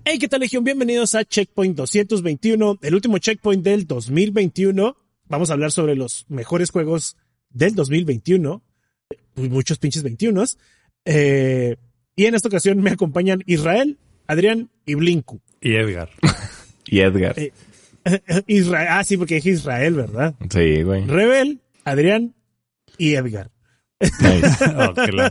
Hey, ¿qué tal, Legión? Bienvenidos a Checkpoint 221, el último checkpoint del 2021. Vamos a hablar sobre los mejores juegos del 2021. Pues muchos pinches 21s. Y en esta ocasión me acompañan Israel, Adrián y Blinku. Y Edgar. Y Edgar. Israel, sí, porque dije Israel, ¿verdad? Sí, güey. Rebel, Adrián y Edgar. Nice. Oh, claro.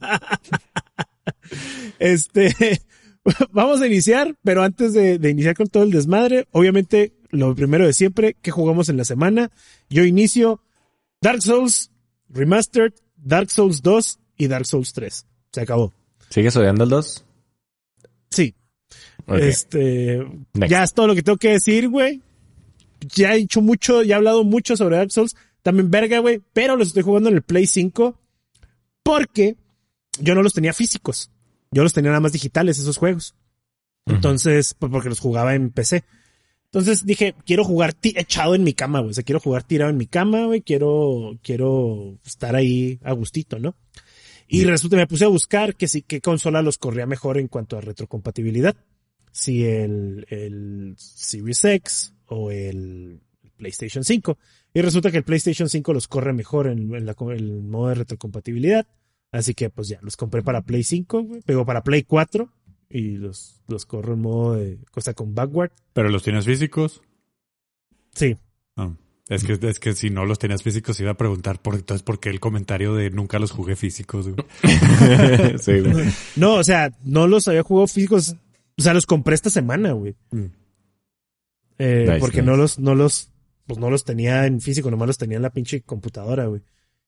Vamos a iniciar, pero antes de iniciar con todo el desmadre, obviamente, lo primero de siempre, ¿qué jugamos en la semana? Yo inicio Dark Souls Remastered, Dark Souls 2 y Dark Souls 3. Se acabó. ¿Sigues odiando el 2? Sí. Okay. Ya es todo lo que tengo que decir, güey. Ya he dicho mucho, ya he hablado mucho sobre Dark Souls. También verga, güey, pero los estoy jugando en el Play 5 porque yo no los tenía físicos. Yo los tenía nada más digitales, esos juegos. Entonces, pues porque los jugaba en PC. Entonces dije, quiero jugar echado en mi cama, güey. O sea, quiero jugar tirado en mi cama, güey. Quiero estar ahí a gustito, ¿no? Y resulta, me puse a buscar que sí, qué consola los corría mejor en cuanto a retrocompatibilidad. Si el Series X o el PlayStation 5. Y resulta que el PlayStation 5 los corre mejor en el modo de retrocompatibilidad. Así que pues ya, los compré para Play 5, güey. Pego para Play 4 y los corro en modo de cosa con backward. ¿Pero los tienes físicos? Sí. Oh. Es que si no los tenías físicos iba a preguntar entonces por qué el comentario de nunca los jugué físicos, güey. Sí, güey. No, o sea, no los había jugado físicos. O sea, los compré esta semana, güey. Nice, porque nice. no los tenía en físico, nomás los tenía en la pinche computadora, güey.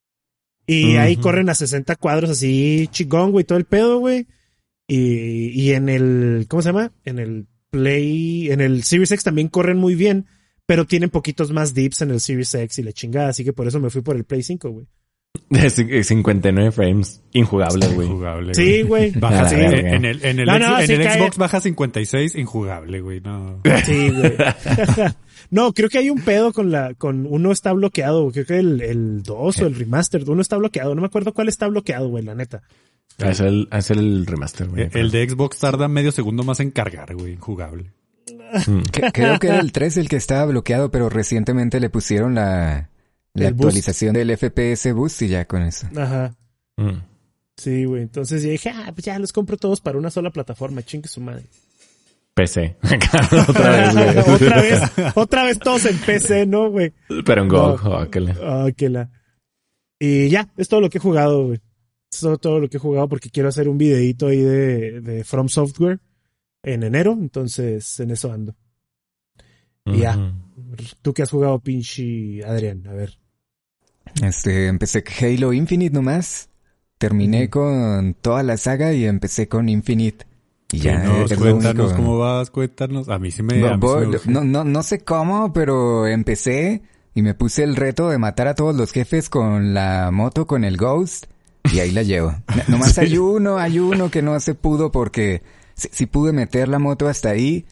Y ahí corren a 60 cuadros así chingón, güey, todo el pedo, güey. Y en el, ¿cómo se llama? En el Series X también corren muy bien, pero tienen poquitos más dips en el Series X y la chingada, así que por eso me fui por el Play 5, güey. 59 frames. Injugable, güey. Injugable. Sí, güey. Baja Sí. en el sí Xbox baja 56, injugable, güey. No. Sí, güey. No, creo que hay un pedo con uno está bloqueado, creo que el 2 o el remastered, uno está bloqueado, no me acuerdo cuál está bloqueado, güey, la neta. Es el remaster, güey. El de Xbox tarda medio segundo más en cargar, güey, injugable. Creo que era el 3 el que estaba bloqueado, pero recientemente le pusieron la actualización del FPS Boost y ya con eso. Ajá. Sí, güey, entonces yo dije, pues ya los compro todos para una sola plataforma, chingue su madre. PC. Otra vez, güey. otra vez todos en PC, ¿no, güey? Pero en GOG, no. Y ya, es todo lo que he jugado, güey. Es todo lo que he jugado porque quiero hacer un videito ahí de From Software en enero, entonces en eso ando. Y ya. ¿Tú qué has jugado, pinche Adrián? A ver. Empecé Halo Infinite nomás. Terminé con toda la saga y empecé con Infinite. Y ya, cuéntanos cómo vas, cuéntanos. A mí sí me... No sé cómo, pero empecé y me puse el reto de matar a todos los jefes con la moto, con el Ghost, y ahí la llevo. Nomás sí. hay uno que no se pudo porque sí pude meter la moto hasta ahí,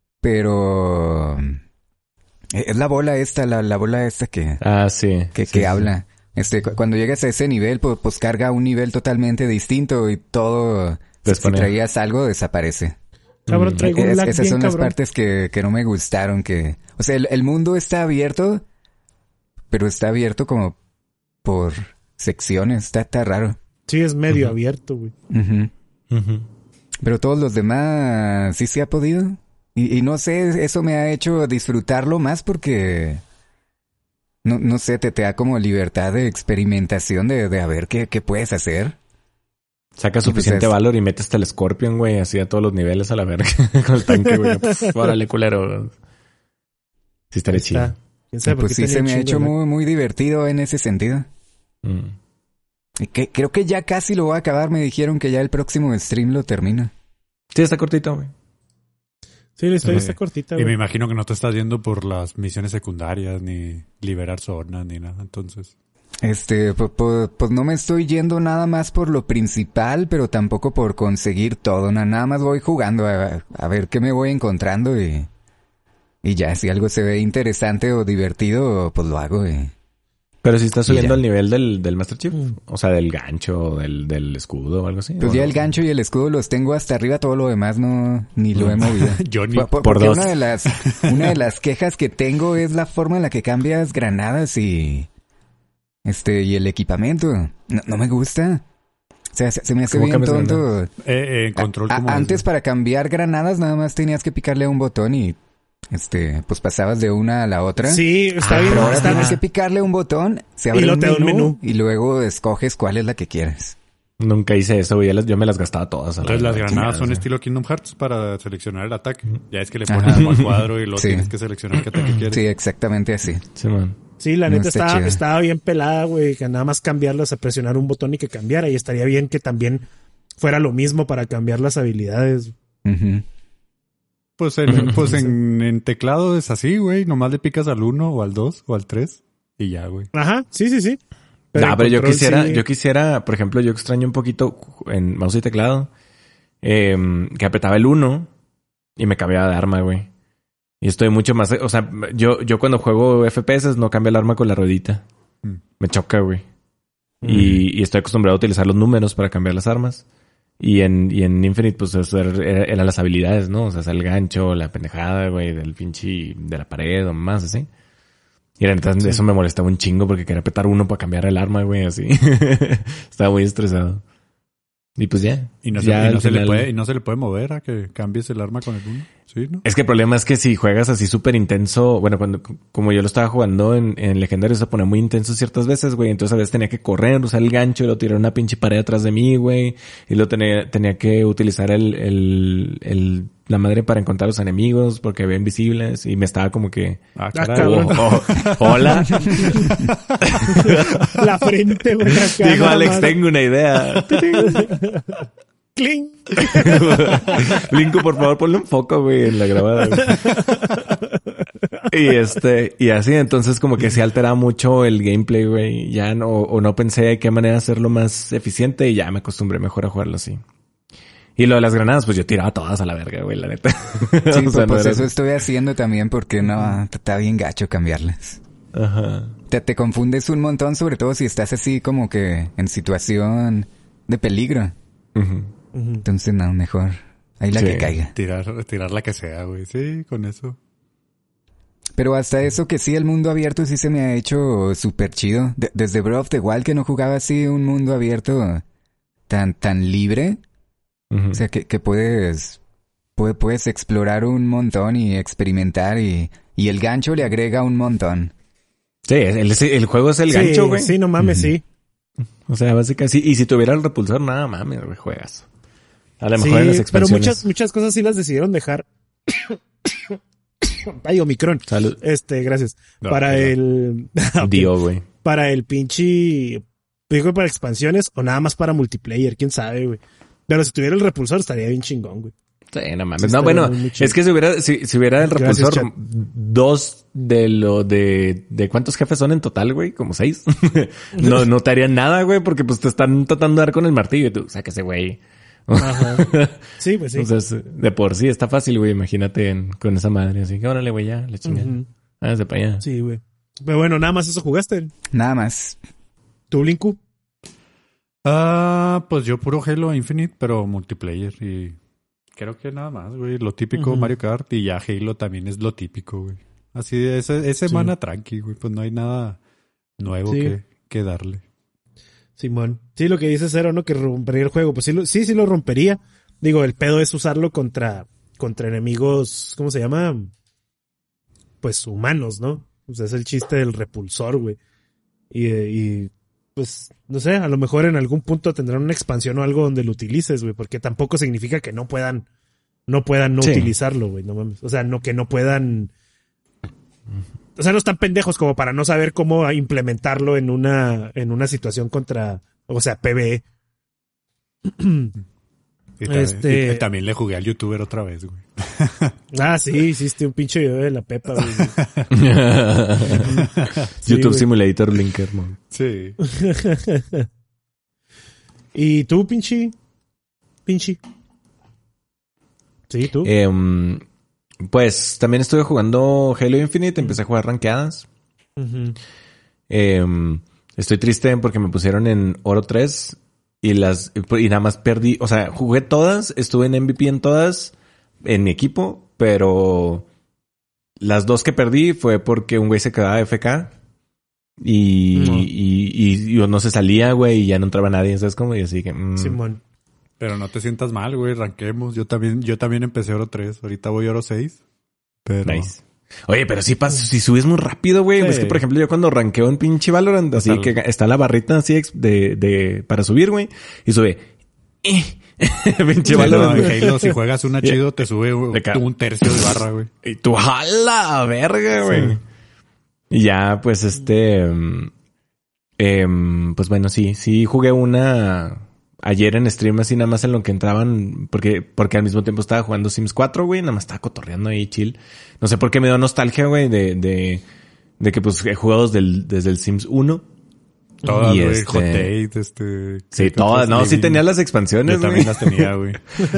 pero es la bola esta, la bola esta que... sí. Que habla. Cuando llegas a ese nivel, pues carga un nivel totalmente distinto y todo... Si traías algo, desaparece. Cabrón, traigo un lag esas bien son cabrón. Las partes que no me gustaron. O sea, el mundo está abierto, pero está abierto como por secciones. Está raro. Sí, es medio abierto, güey. Pero todos los demás sí se ha podido. Y no sé, eso me ha hecho disfrutarlo más porque... No sé, te da como libertad de experimentación de a ver qué puedes hacer. Saca suficiente valor y metes hasta el Scorpion, güey, así a todos los niveles a la verga. Con el tanque, güey. Órale, culero. Sí estaría chido. Pues sí, se me ha hecho muy, muy divertido en ese sentido. Y creo que ya casi lo voy a acabar. Me dijeron que ya el próximo stream lo termina. Sí, está cortito, güey. Sí, la historia está cortita, güey. Y me imagino que no te estás yendo por las misiones secundarias, ni liberar zonas, ni nada, entonces... Pues no me estoy yendo nada más por lo principal, pero tampoco por conseguir todo. Nada más voy jugando a ver qué me voy encontrando y ya, si algo se ve interesante o divertido, pues lo hago. Pero si estás subiendo al nivel del Master Chief, o sea, del gancho, del escudo o algo así. Pues ya el gancho y el escudo los tengo hasta arriba, todo lo demás ni lo he movido. Yo ni por dos. Una de las quejas que tengo es la forma en la que cambias granadas y el equipamiento. No me gusta. O sea, se me hace bien tonto. Control como antes para cambiar granadas nada más tenías que picarle a un botón y pues pasabas de una a la otra. Sí, está bien. Pero ahora tienes que picarle un botón, se abre un menú y luego escoges cuál es la que quieres. Nunca hice eso, güey. Yo me las gastaba todas. Entonces las granadas son estilo Kingdom Hearts para seleccionar el ataque. Ya es que le pones como al cuadro y luego tienes que seleccionar qué ataque quieres. Sí, exactamente así. Sí, man. Sí, la neta estaba bien pelada, güey. Que nada más cambiarlas a presionar un botón y que cambiara. Y estaría bien que también fuera lo mismo para cambiar las habilidades. Uh-huh. Pues en teclado es así, güey. Nomás le picas al 1 o al 2 o al 3 y ya, güey. Ajá, sí. Pero yo quisiera, por ejemplo, yo extraño un poquito en mouse y teclado, que apretaba el 1 y me cambiaba de arma, güey. Y estoy mucho más, o sea, yo cuando juego FPS no cambio el arma con la ruedita. Me choca, güey. Y estoy acostumbrado a utilizar los números para cambiar las armas. Y en Infinite, pues eso eran las habilidades, ¿no? O sea, el gancho, la pendejada, güey, del pinche de la pared o más, así. Y la neta, eso me molestaba un chingo porque quería apretar 1 para cambiar el arma, güey, así. Estaba muy estresado. Y pues ya. Y no se le puede mover a que cambies el arma con el 1. Sí, ¿no? Es que el problema es que si juegas así súper intenso, bueno, como yo lo estaba jugando en Legendario, se ponía muy intenso ciertas veces, güey. Entonces a veces tenía que correr, usar el gancho y lo tirar una pinche pared atrás de mí, güey. Y luego tenía que utilizar la madre para encontrar a los enemigos porque había invisibles y me estaba como que... hola. La frente, güey. Dijo Alex, tengo una idea. ¡Cling! Blinco, por favor, ponle un foco, güey, en la grabada, güey. Y así, entonces como que se alteraba mucho el gameplay, güey. Ya no pensé de qué manera hacerlo más eficiente y ya me acostumbré mejor a jugarlo así. Y lo de las granadas, pues yo tiraba todas a la verga, güey, la neta. Sí, o sea, pues eso estoy haciendo también porque no, está bien gacho cambiarlas. Ajá. Te confundes un montón, sobre todo si estás así como que en situación de peligro. Uh-huh. Entonces, no, mejor ahí la que caiga. Tirar la que sea, güey. Sí, con eso. Pero hasta eso que sí, el mundo abierto sí se me ha hecho súper chido. Desde Breath of the Wild que no jugaba así un mundo abierto tan libre. Uh-huh. O sea, que puedes explorar un montón y experimentar y el gancho le agrega un montón. Sí, el juego es el gancho, güey. Sí, no mames, sí. O sea, básicamente sí. Y si tuviera el repulsor, nada mames, güey, juegas. A lo mejor en las expansiones. Pero muchas cosas sí las decidieron dejar. Ay, Omicron. Salud. Gracias. No, para el... Dio, güey. Para el pinche... Digo, para expansiones o nada más para multiplayer, quién sabe, güey. Pero si tuviera el repulsor estaría bien chingón, güey. Sí, no mames. No, bueno, es que si hubiera el repulsor, gracias, 2 de ¿cuántos jefes son en total, güey? Como 6. no te harían nada, güey, porque pues te están tratando de dar con el martillo y tú, sáquese, güey. Ajá. Sí, pues sí. Entonces, de por sí está fácil, güey, imagínate con esa madre. Así que órale, güey, ya, le chingan. Uh-huh. Hágase para allá. Sí, güey. Pero bueno, nada más eso jugaste. Nada más. ¿Tú, Blinku? Pues yo puro Halo Infinite, pero multiplayer y creo que nada más, güey. Lo típico Mario Kart y ya Halo también es lo típico, güey. Así de esa semana tranqui, güey. Pues no hay nada nuevo que darle. Simón. Sí, lo que dice Cero, ¿no? Que rompería el juego. Pues sí lo rompería. Digo, el pedo es usarlo contra enemigos, ¿cómo se llama? Pues humanos, ¿no? O sea, es el chiste del repulsor, güey. Y pues, no sé, a lo mejor en algún punto tendrán una expansión o algo donde lo utilices, güey, porque tampoco significa que no puedan no utilizarlo, güey, no mames. O sea, que no puedan... O sea, no están pendejos como para no saber cómo implementarlo en una situación contra, o sea, PvE. Y también le jugué al youtuber otra vez, güey. Sí, hiciste un pinche video de la Pepa, güey. YouTube Simulator Blinker, man. Sí. ¿Y tú, pinche? Sí, tú. Pues también estuve jugando Halo Infinite, empecé a jugar rankeadas. Uh-huh. Estoy triste porque me pusieron en oro 3 y nada más perdí. O sea, jugué todas, estuve en MVP en todas, en mi equipo, pero las 2 que perdí fue porque un güey se quedaba FK y no se salía, güey, y ya no entraba nadie, ¿sabes cómo? Y así que... Simón. Pero no te sientas mal, güey, ranquemos. Yo también empecé oro 3, ahorita voy oro 6. Pero... Nice. Oye, pero si subes muy rápido, güey. Sí. Es que, por ejemplo, yo cuando ranqueo en pinche Valorant, así que está la barrita así para subir, güey, y sube. Pinche Valorant. No, Halo, si juegas una chido, te sube un tercio de barra, güey. Y tú, jala, verga, güey. Sí. Y ya, pues, pues bueno, sí jugué una ayer en stream así nada más en lo que entraban, porque al mismo tiempo estaba jugando Sims 4, güey, nada más estaba cotorreando ahí chill. No sé por qué me dio nostalgia, güey, de que pues he jugado desde el Sims 1. Todas, güey, Hot Date, sí, todas, no, sí tenía las expansiones, yo también las tenía, güey.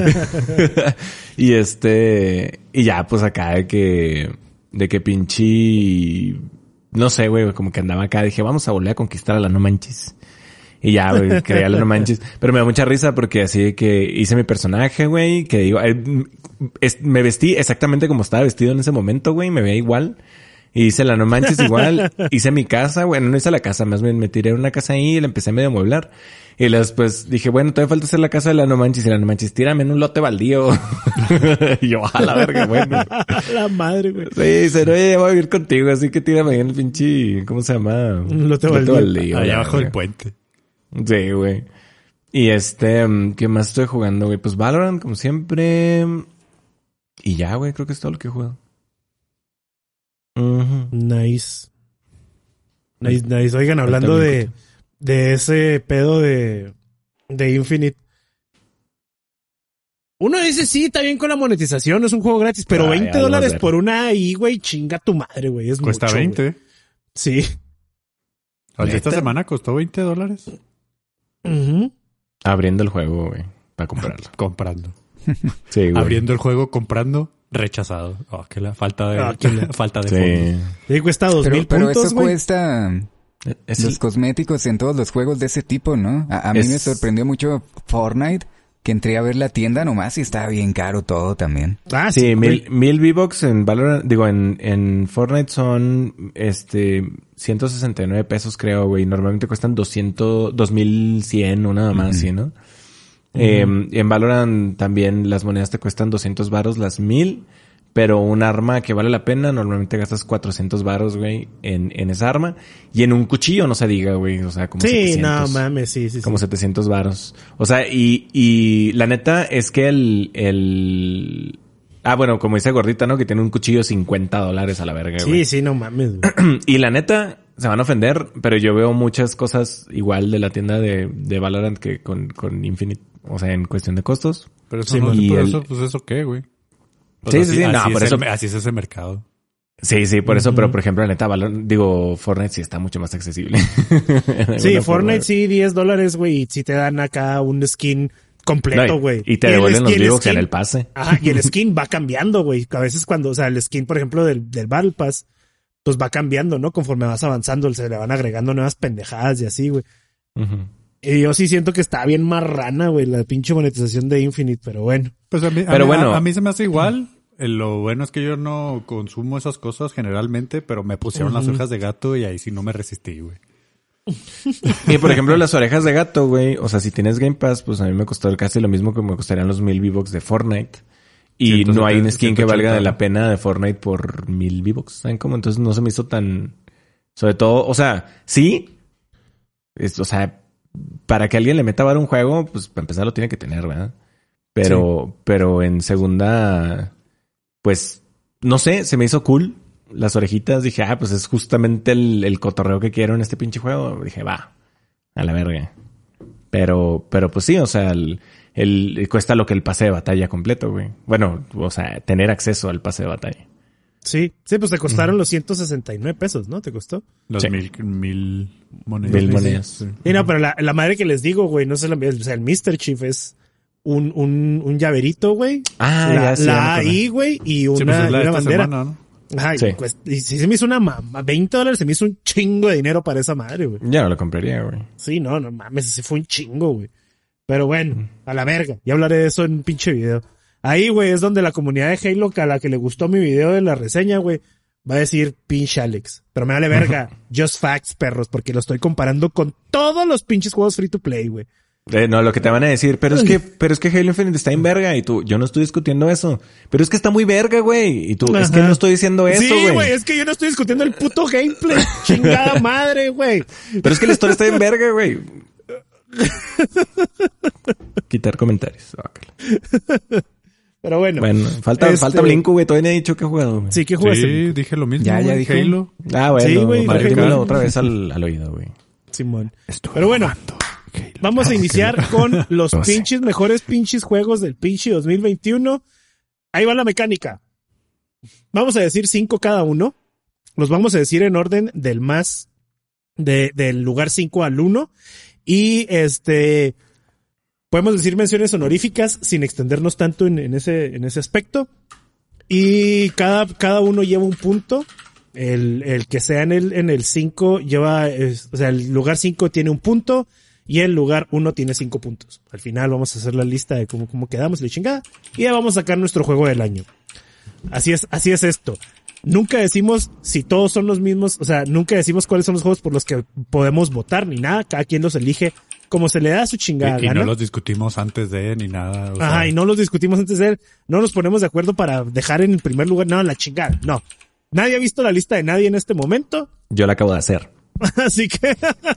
Y ya, pues acá de que pinche, no sé, güey, como que andaba acá, dije, vamos a volver a conquistar a la No Manches. Y ya, güey, creía la No Manches. Pero me da mucha risa porque así de que hice mi personaje, güey, que digo, me vestí exactamente como estaba vestido en ese momento, güey, me veía igual. Y hice la No Manches igual, hice mi casa, bueno, no hice la casa, más bien me tiré una casa ahí y la empecé a medio amueblar. Y después dije, bueno, todavía falta hacer la casa de la No Manches, y la No Manches, tírame en un lote baldío. Y yo, a la verga, güey. La madre, güey. Sí, dice, oye, voy a vivir contigo, así que tírame en el pinche, ¿cómo se llama? Un lote baldío. Allá abajo del puente. Sí, güey. Y ¿qué más estoy jugando, güey? Pues Valorant, como siempre. Y ya, güey, creo que es todo lo que he jugado. Nice. Oigan, hablando de ese pedo de Infinite. Uno dice, sí, está bien con la monetización, es un juego gratis, pero $20 por una AI, güey, chinga tu madre, güey. Cuesta mucho, 20. Güey. Sí. Esta semana costó $20. Abriendo el juego, güey, para comprarlo. Comprando. Sí, güey. Abriendo el juego, comprando, rechazado. Oh, que la falta de fondos. Sí, cuesta 2,000 pero puntos, eso güey. Cuesta los cosméticos en todos los juegos de ese tipo, ¿no? A mí me sorprendió mucho Fortnite, que entré a ver la tienda nomás y estaba bien caro todo también. Ah, sí, 1000 V-Bucks en Valorant, digo, en Fortnite son 169 pesos, creo, güey. Normalmente cuestan 2100 o nada más, ¿sí, no? En Valorant también las monedas te cuestan 200 varos las 1000, pero un arma que vale la pena, normalmente gastas 400 varos, güey, en esa arma. Y en un cuchillo no se diga, güey, o sea, como 700. Sí, no mames, sí. Como 700 varos. O sea, y la neta es que bueno, como dice Gordita, ¿no? Que tiene un cuchillo $50 a la verga, güey. Sí, no mames, güey. Y la neta, se van a ofender, pero yo veo muchas cosas igual de la tienda de Valorant que con Infinite. O sea, en cuestión de costos. Pero eso eso, pues eso qué, güey. Pues sí, no, por eso. Así es ese mercado. Sí, por eso, pero por ejemplo, la neta, Fortnite sí está mucho más accesible. Sí, Fortnite sí, $10, güey, y sí te dan acá un skin completo, güey. No, y te devuelven los vivos en el pase. Ajá, y el skin va cambiando, güey. A veces o sea, el skin, por ejemplo, del Battle Pass, pues va cambiando, ¿no? Conforme vas avanzando, se le van agregando nuevas pendejadas y así, güey. Y yo sí siento que está bien marrana, güey, la pinche monetización de Infinite, pero bueno. Pues a mí se me hace igual. Lo bueno es que yo no consumo esas cosas generalmente, pero me pusieron las orejas de gato y ahí sí no me resistí, güey. Y por ejemplo, las orejas de gato, güey, o sea, si tienes Game Pass, pues a mí me costó casi lo mismo que me costarían los 1000 V-Bucks de Fortnite. Y no hay un skin que valga de la pena de Fortnite por 1000 V-Bucks, ¿saben cómo? Entonces no se me hizo tan... Sobre todo, o sea, sí. O sea, para que alguien le meta varo a un juego, pues para empezar lo tiene que tener, ¿verdad? Pero en segunda, pues, no sé, se me hizo cool las orejitas. Dije, pues es justamente el cotorreo que quiero en este pinche juego. Dije, va, a la verga. Pero pues sí, o sea, cuesta lo que el pase de batalla completo, güey. Bueno, o sea, tener acceso al pase de batalla. Sí, pues te costaron los 169 pesos, ¿no? ¿Te costó? Los 1000 monedas. 1000 monedas. Sí. Y no, pero la madre que les digo, güey, no sé, o sea, el Mr. Chief es un llaverito, güey. Ah, la AI, güey, y una bandera. Semana, ¿no? Ajá, Sí. y si se me hizo una mamá, $20 se me hizo un chingo de dinero para esa madre, güey. Ya no lo compraría, güey. Sí, no mames, ese fue un chingo, güey. Pero bueno, a la verga. Ya hablaré de eso en un pinche video. Ahí, güey, es donde la comunidad de Halo, a la que le gustó mi video de la reseña, güey, va a decir pinche Alex. Pero me vale verga. Just facts, perros, porque lo estoy comparando con todos los pinches juegos free to play, güey. No, lo que te van a decir, pero es que Halo Infinite está en verga y tú, yo no estoy discutiendo eso, pero es que está muy verga, güey, y tú, Ajá. es que no estoy diciendo eso, güey. Sí, güey, es que yo no estoy discutiendo el puto gameplay, chingada madre, güey. Pero es que la historia está en verga, güey. Quitar comentarios. Okay. Pero bueno. Bueno, falta Blinko, güey, todavía no he dicho que he jugado, güey. Sí, ¿qué jugaste? Sí, dije lo mismo, Ya güey, dijo. Halo. Ah, bueno, Sí, güey, para que Halo. dímelo otra vez al oído, güey. Simón. Pero bueno, vamos a iniciar con los mejores pinches juegos del pinche 2021. Ahí va la mecánica. Vamos a decir 5 cada uno. Los vamos a decir en orden del del lugar 5 al 1. Y podemos decir menciones honoríficas sin extendernos tanto en ese aspecto. Y cada uno lleva un punto. El que sea en el 5 lleva, o sea, el lugar 5 tiene un punto y el lugar 1 tiene 5 puntos. Al final vamos a hacer la lista de cómo quedamos, la chingada, y ya vamos a sacar nuestro juego del año. Así es esto. Nunca decimos si todos son los mismos, o sea, nunca decimos cuáles son los juegos por los que podemos votar ni nada. Cada quien los elige como se le da su chingada Y gana. no los discutimos antes de ni nada. O Ajá, sea, y no los discutimos antes de él. No nos ponemos de acuerdo para dejar en el primer lugar, no, la chingada, no. Nadie ha visto la lista de nadie en este momento. Yo la acabo de hacer. Así que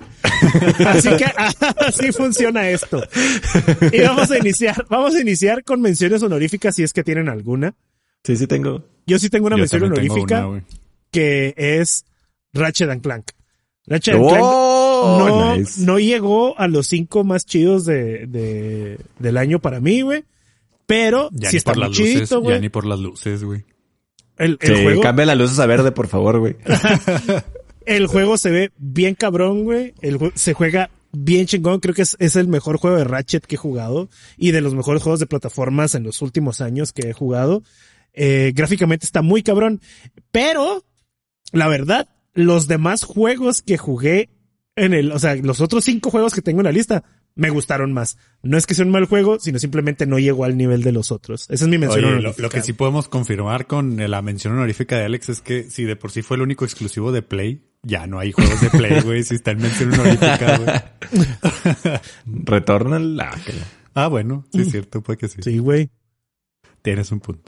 así funciona esto. Y vamos a iniciar con menciones honoríficas si es que tienen alguna. Sí tengo. Yo sí tengo una yo mención también tengo honorífica una, güey. que es Ratchet and Clank. Ratchet and Clank Nice. no llegó a los 5 más chidos del año para mí, güey. Pero Ya sí ni está por muy las luces, chido, güey. ya ni por las luces, güey. El Sí, juego, cambia las luces a verde, por favor, güey. el juego se ve bien cabrón, güey. Se juega bien chingón. Creo que es el mejor juego de Ratchet que he jugado y de los mejores juegos de plataformas en los últimos años que he jugado. Gráficamente está muy cabrón. Pero, la verdad, los demás juegos que jugué o sea, los otros 5 juegos que tengo en la lista me gustaron más. No es que sea un mal juego, sino simplemente no llegó al nivel de los otros. Esa es mi mención Oye, honorífica. lo que sí podemos confirmar con la mención honorífica de Alex es que si de por sí fue el único exclusivo de Play, ya no hay juegos de Play, güey, si está en mención honorífica, güey. Retorna la... Ah, bueno, sí es cierto, puede que sí. Sí, güey. Tienes un punto.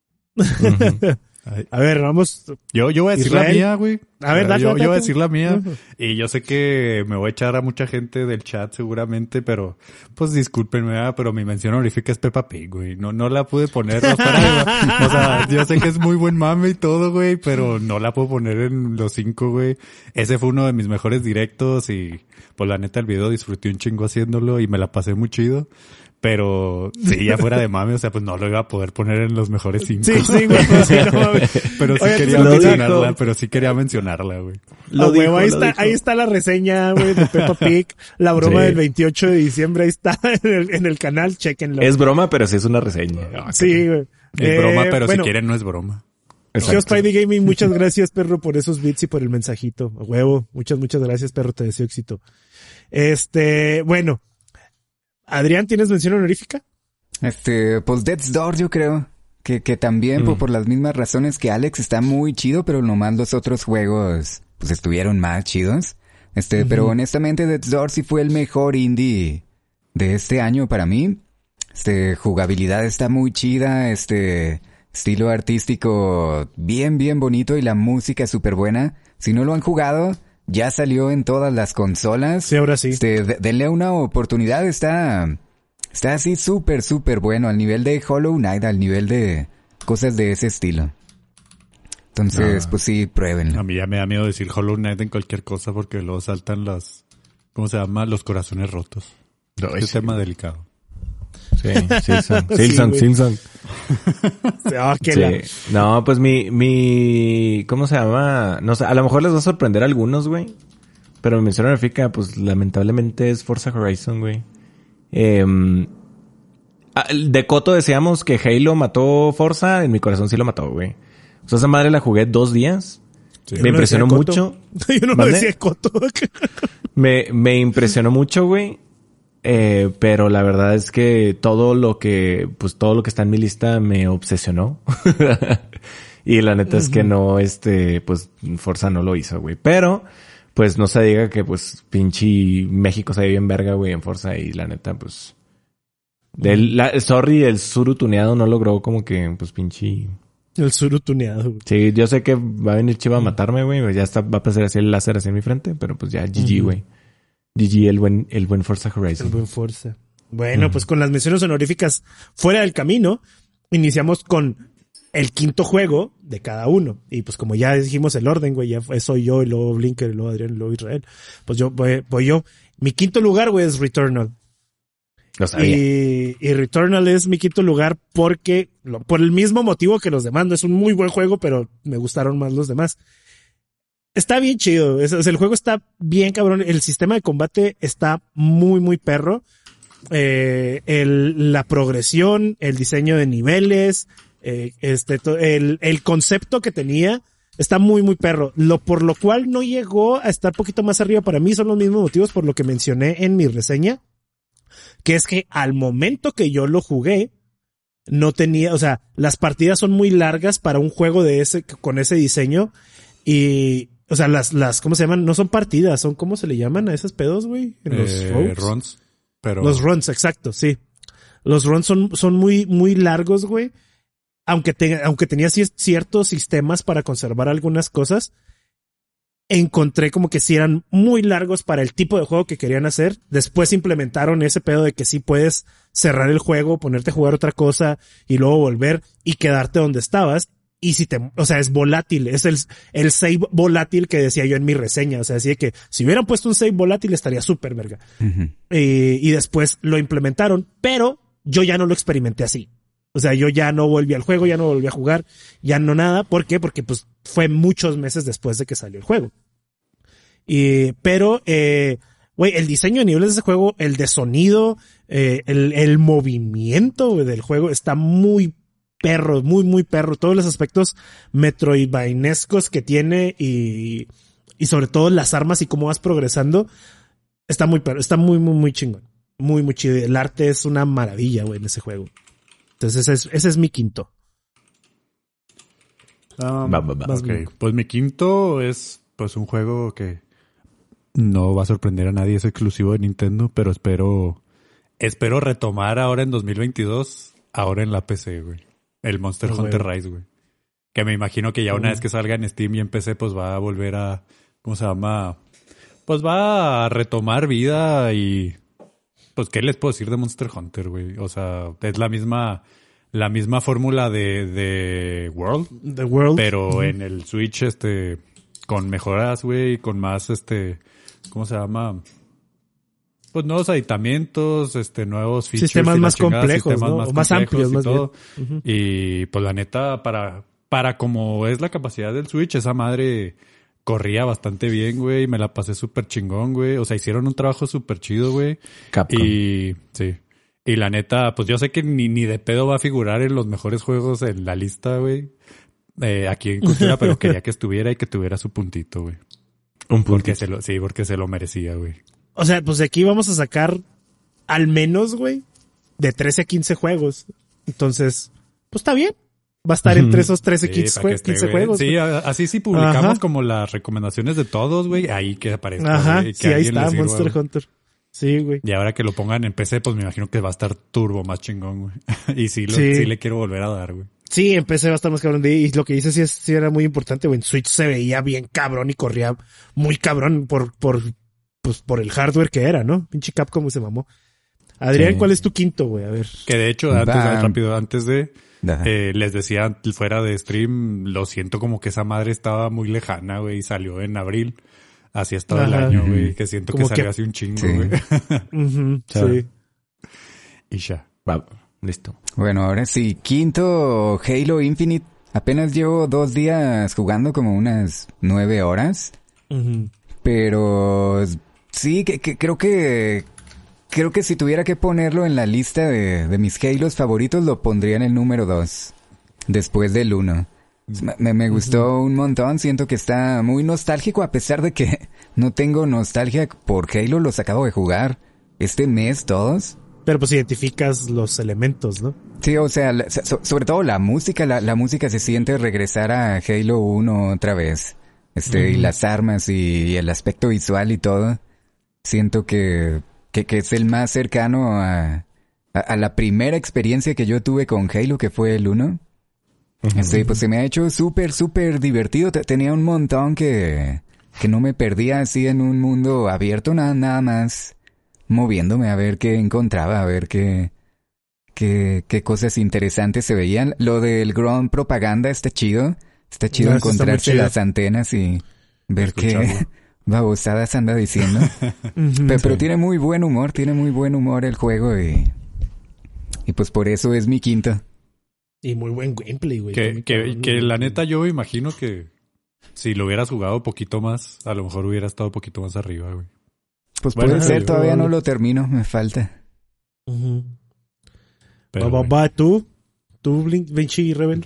Ay. A ver, vamos. Yo voy a decir Israel. la mía, güey. A ver, dale, yo dale, voy a dale. decir la mía. Ujú. Y yo sé que me voy a echar a mucha gente del chat seguramente, pero pues discúlpenme, ¿verdad? Pero mi mención honorífica es Peppa Pig, güey. No la pude poner. O sea, yo sé que es muy buen mame y todo, güey, pero no la puedo poner en los 5, güey. Ese fue uno de mis mejores directos y pues la neta el video disfruté un chingo haciéndolo y me la pasé muy chido. Pero sí, ya fuera de mame, o sea, pues no lo iba a poder poner en los mejores 5. Sí, güey. Sí, no, güey. Pero sí Oye, quería pues, mencionarla, güey. Huevo, ahí está la reseña, güey, de Peppa Pig. La broma Sí. del 28 de diciembre, ahí está en el canal, chéquenlo. Es broma, pero sí es una reseña. Sí, güey. Es broma, pero bueno, si quieren no es broma. Geos Spidey Gaming, muchas gracias, perro, por esos bits y por el mensajito. A huevo, muchas gracias, perro, te deseo éxito. Bueno. Adrián, ¿tienes mención honorífica? Pues Death's Door yo creo. Que también, por las mismas razones que Alex, está muy chido, pero nomás los otros juegos, pues estuvieron más chidos. Pero honestamente Death's Door sí fue el mejor indie de este año para mí. Jugabilidad está muy chida, estilo artístico bien bonito y la música es súper buena. Si no lo han jugado, ya salió en todas las consolas. Sí, ahora sí. Denle una oportunidad, está así súper bueno, al nivel de Hollow Knight, al nivel de cosas de ese estilo. Entonces, pues sí, pruébenlo. A mí ya me da miedo decir Hollow Knight en cualquier cosa porque luego saltan ¿cómo se llama? Los corazones rotos. Es un tema delicado. Sí, Silson. Sí, Silson. Sí. No, pues mi... ¿Cómo se llama? No sé, a lo mejor les va a sorprender a algunos, güey. Pero mi mención honorífica, pues lamentablemente es Forza Horizon, güey. De coto decíamos que Halo mató Forza, en mi corazón sí lo mató, güey. O sea, esa madre la jugué 2 días. Sí. Me impresionó mucho. Yo no lo decía Coto. Me impresionó mucho, güey. Pero la verdad es que todo lo que está en mi lista me obsesionó. Y la neta es que no, pues Forza no lo hizo, güey. Pero, pues no se diga que pues pinche México se ve bien verga, güey, en Forza. Y la neta, pues... el Suru tuneado no logró como que, pues pinche... El Suru tuneado, güey. Sí, yo sé que va a venir Chiva a matarme, güey. Ya va a pasar así el láser así en mi frente. Pero pues ya, GG, güey. GG, el buen Forza Horizon. El buen Forza. Bueno, pues con las menciones honoríficas fuera del camino, iniciamos con el quinto juego de cada uno. Y pues como ya dijimos el orden, güey, ya soy yo, y luego Blinker, y luego Adrián, y luego Israel. Pues yo voy yo. Mi quinto lugar, güey, es Returnal. Lo sabía. Y Returnal es mi quinto lugar porque, por el mismo motivo que los demás. No es un muy buen juego, pero me gustaron más los demás. Está bien chido. El juego está bien cabrón. El sistema de combate está muy, muy perro. La progresión, el diseño de niveles, el concepto que tenía está muy, muy perro. Por lo cual no llegó a estar poquito más arriba para mí. Son los mismos motivos por lo que mencioné en mi reseña. Que es que al momento que yo lo jugué, no tenía, o sea, las partidas son muy largas para un juego con ese diseño. Y, o sea, ¿cómo se llaman? No son partidas, son, ¿cómo se le llaman a esos pedos, güey? Los runs. Pero... Los runs, exacto, sí. Los runs son muy, muy largos, güey. Aunque tenía ciertos sistemas para conservar algunas cosas, encontré como que sí eran muy largos para el tipo de juego que querían hacer. Después implementaron ese pedo de que sí puedes cerrar el juego, ponerte a jugar otra cosa y luego volver y quedarte donde estabas. Y o sea, es volátil, es el save volátil que decía yo en mi reseña. O sea, decía que si hubieran puesto un save volátil estaría súper verga. Uh-huh. Y después lo implementaron, pero yo ya no lo experimenté así. O sea, yo ya no volví al juego, ya no volví a jugar, ya no nada. ¿Por qué? Porque pues fue muchos meses después de que salió el juego. Pero güey, el diseño de niveles de ese juego, el de sonido, el movimiento del juego está muy perro, muy, muy perro. Todos los aspectos metroidvainescos que tiene y sobre todo las armas y cómo vas progresando, está muy perro, está muy, muy, muy chingón. Muy, muy chido. El arte es una maravilla, güey, en ese juego. Entonces ese es mi quinto. Okay. Pues mi quinto es pues un juego que no va a sorprender a nadie, es exclusivo de Nintendo, pero espero retomar ahora en 2022, ahora en la PC, güey. El Monster Hunter Rise, güey. Que me imagino que ya una vez que salga en Steam y en PC, pues va a volver a, ¿cómo se llama? Pues va a retomar vida y pues ¿qué les puedo decir de Monster Hunter, güey? O sea, es la misma fórmula de World. The World. Pero en el Switch, con mejoras, güey, con más, ¿cómo se llama? Pues nuevos aditamentos, nuevos features. Sistemas más complejos, ¿no? O más amplios, más bien. Uh-huh. Y pues la neta, para como es la capacidad del Switch, esa madre corría bastante bien, güey. Me la pasé súper chingón, güey. O sea, hicieron un trabajo súper chido, güey. Capcom. Y sí. Y la neta, pues yo sé que ni de pedo va a figurar en los mejores juegos en la lista, güey. Aquí en Cultura, pero quería que estuviera y que tuviera su puntito, güey. Un puntito. Porque se lo merecía, güey. O sea, pues de aquí vamos a sacar al menos, güey, de 13 a 15 juegos. Entonces, pues está bien. Va a estar entre esos 13 15 juegos. Sí, así sí publicamos como las recomendaciones de todos, güey. Ahí que aparezca. Ajá, güey, que sí, ahí está, Monster Hunter. Sí, güey. Y ahora que lo pongan en PC, pues me imagino que va a estar turbo más chingón, güey. Y sí le quiero volver a dar, güey. Sí, en PC va a estar más cabrón. Y lo que dice sí era muy importante, güey. En Switch se veía bien cabrón y corría muy cabrón por el hardware que era, ¿no? Pinche Capcom se mamó. Adrián, sí. ¿Cuál es tu quinto, güey? A ver. Que de hecho, antes de les decía fuera de stream, lo siento como que esa madre estaba muy lejana, güey, y salió en abril. Así es todo el año, güey, que siento como que salió así un chingo, güey. Uh-huh, sí. Y ya. Va, listo. Bueno, ahora sí, quinto, Halo Infinite. Apenas llevo 2 días jugando, como unas 9 horas. Uh-huh. Pero sí, creo que si tuviera que ponerlo en la lista de mis Halos favoritos, lo pondría en el número 2. Después del 1. Me gustó un montón. Siento que está muy nostálgico, a pesar de que no tengo nostalgia por Halo. Los acabo de jugar este mes todos. Pero pues identificas los elementos, ¿no? Sí, o sea, sobre todo la música. La música se siente regresar a Halo 1 otra vez. Y las armas y el aspecto visual y todo. Siento que es el más cercano a la primera experiencia que yo tuve con Halo, que fue el 1. Pues se me ha hecho súper, súper divertido. Tenía un montón que no me perdía así en un mundo abierto, nada más moviéndome a ver qué encontraba, a ver qué cosas interesantes se veían. Lo del Ground Propaganda está chido. Está chido encontrarse las antenas y ver qué babosadas anda diciendo. Pero tiene muy buen humor el juego y pues por eso es mi quinto. Y muy buen gameplay, güey. Que la neta yo imagino que si lo hubieras jugado un poquito más, a lo mejor hubiera estado un poquito más arriba, güey. Pues puede ser, todavía no lo termino, me falta. Va, tú, Vinci y Rebel.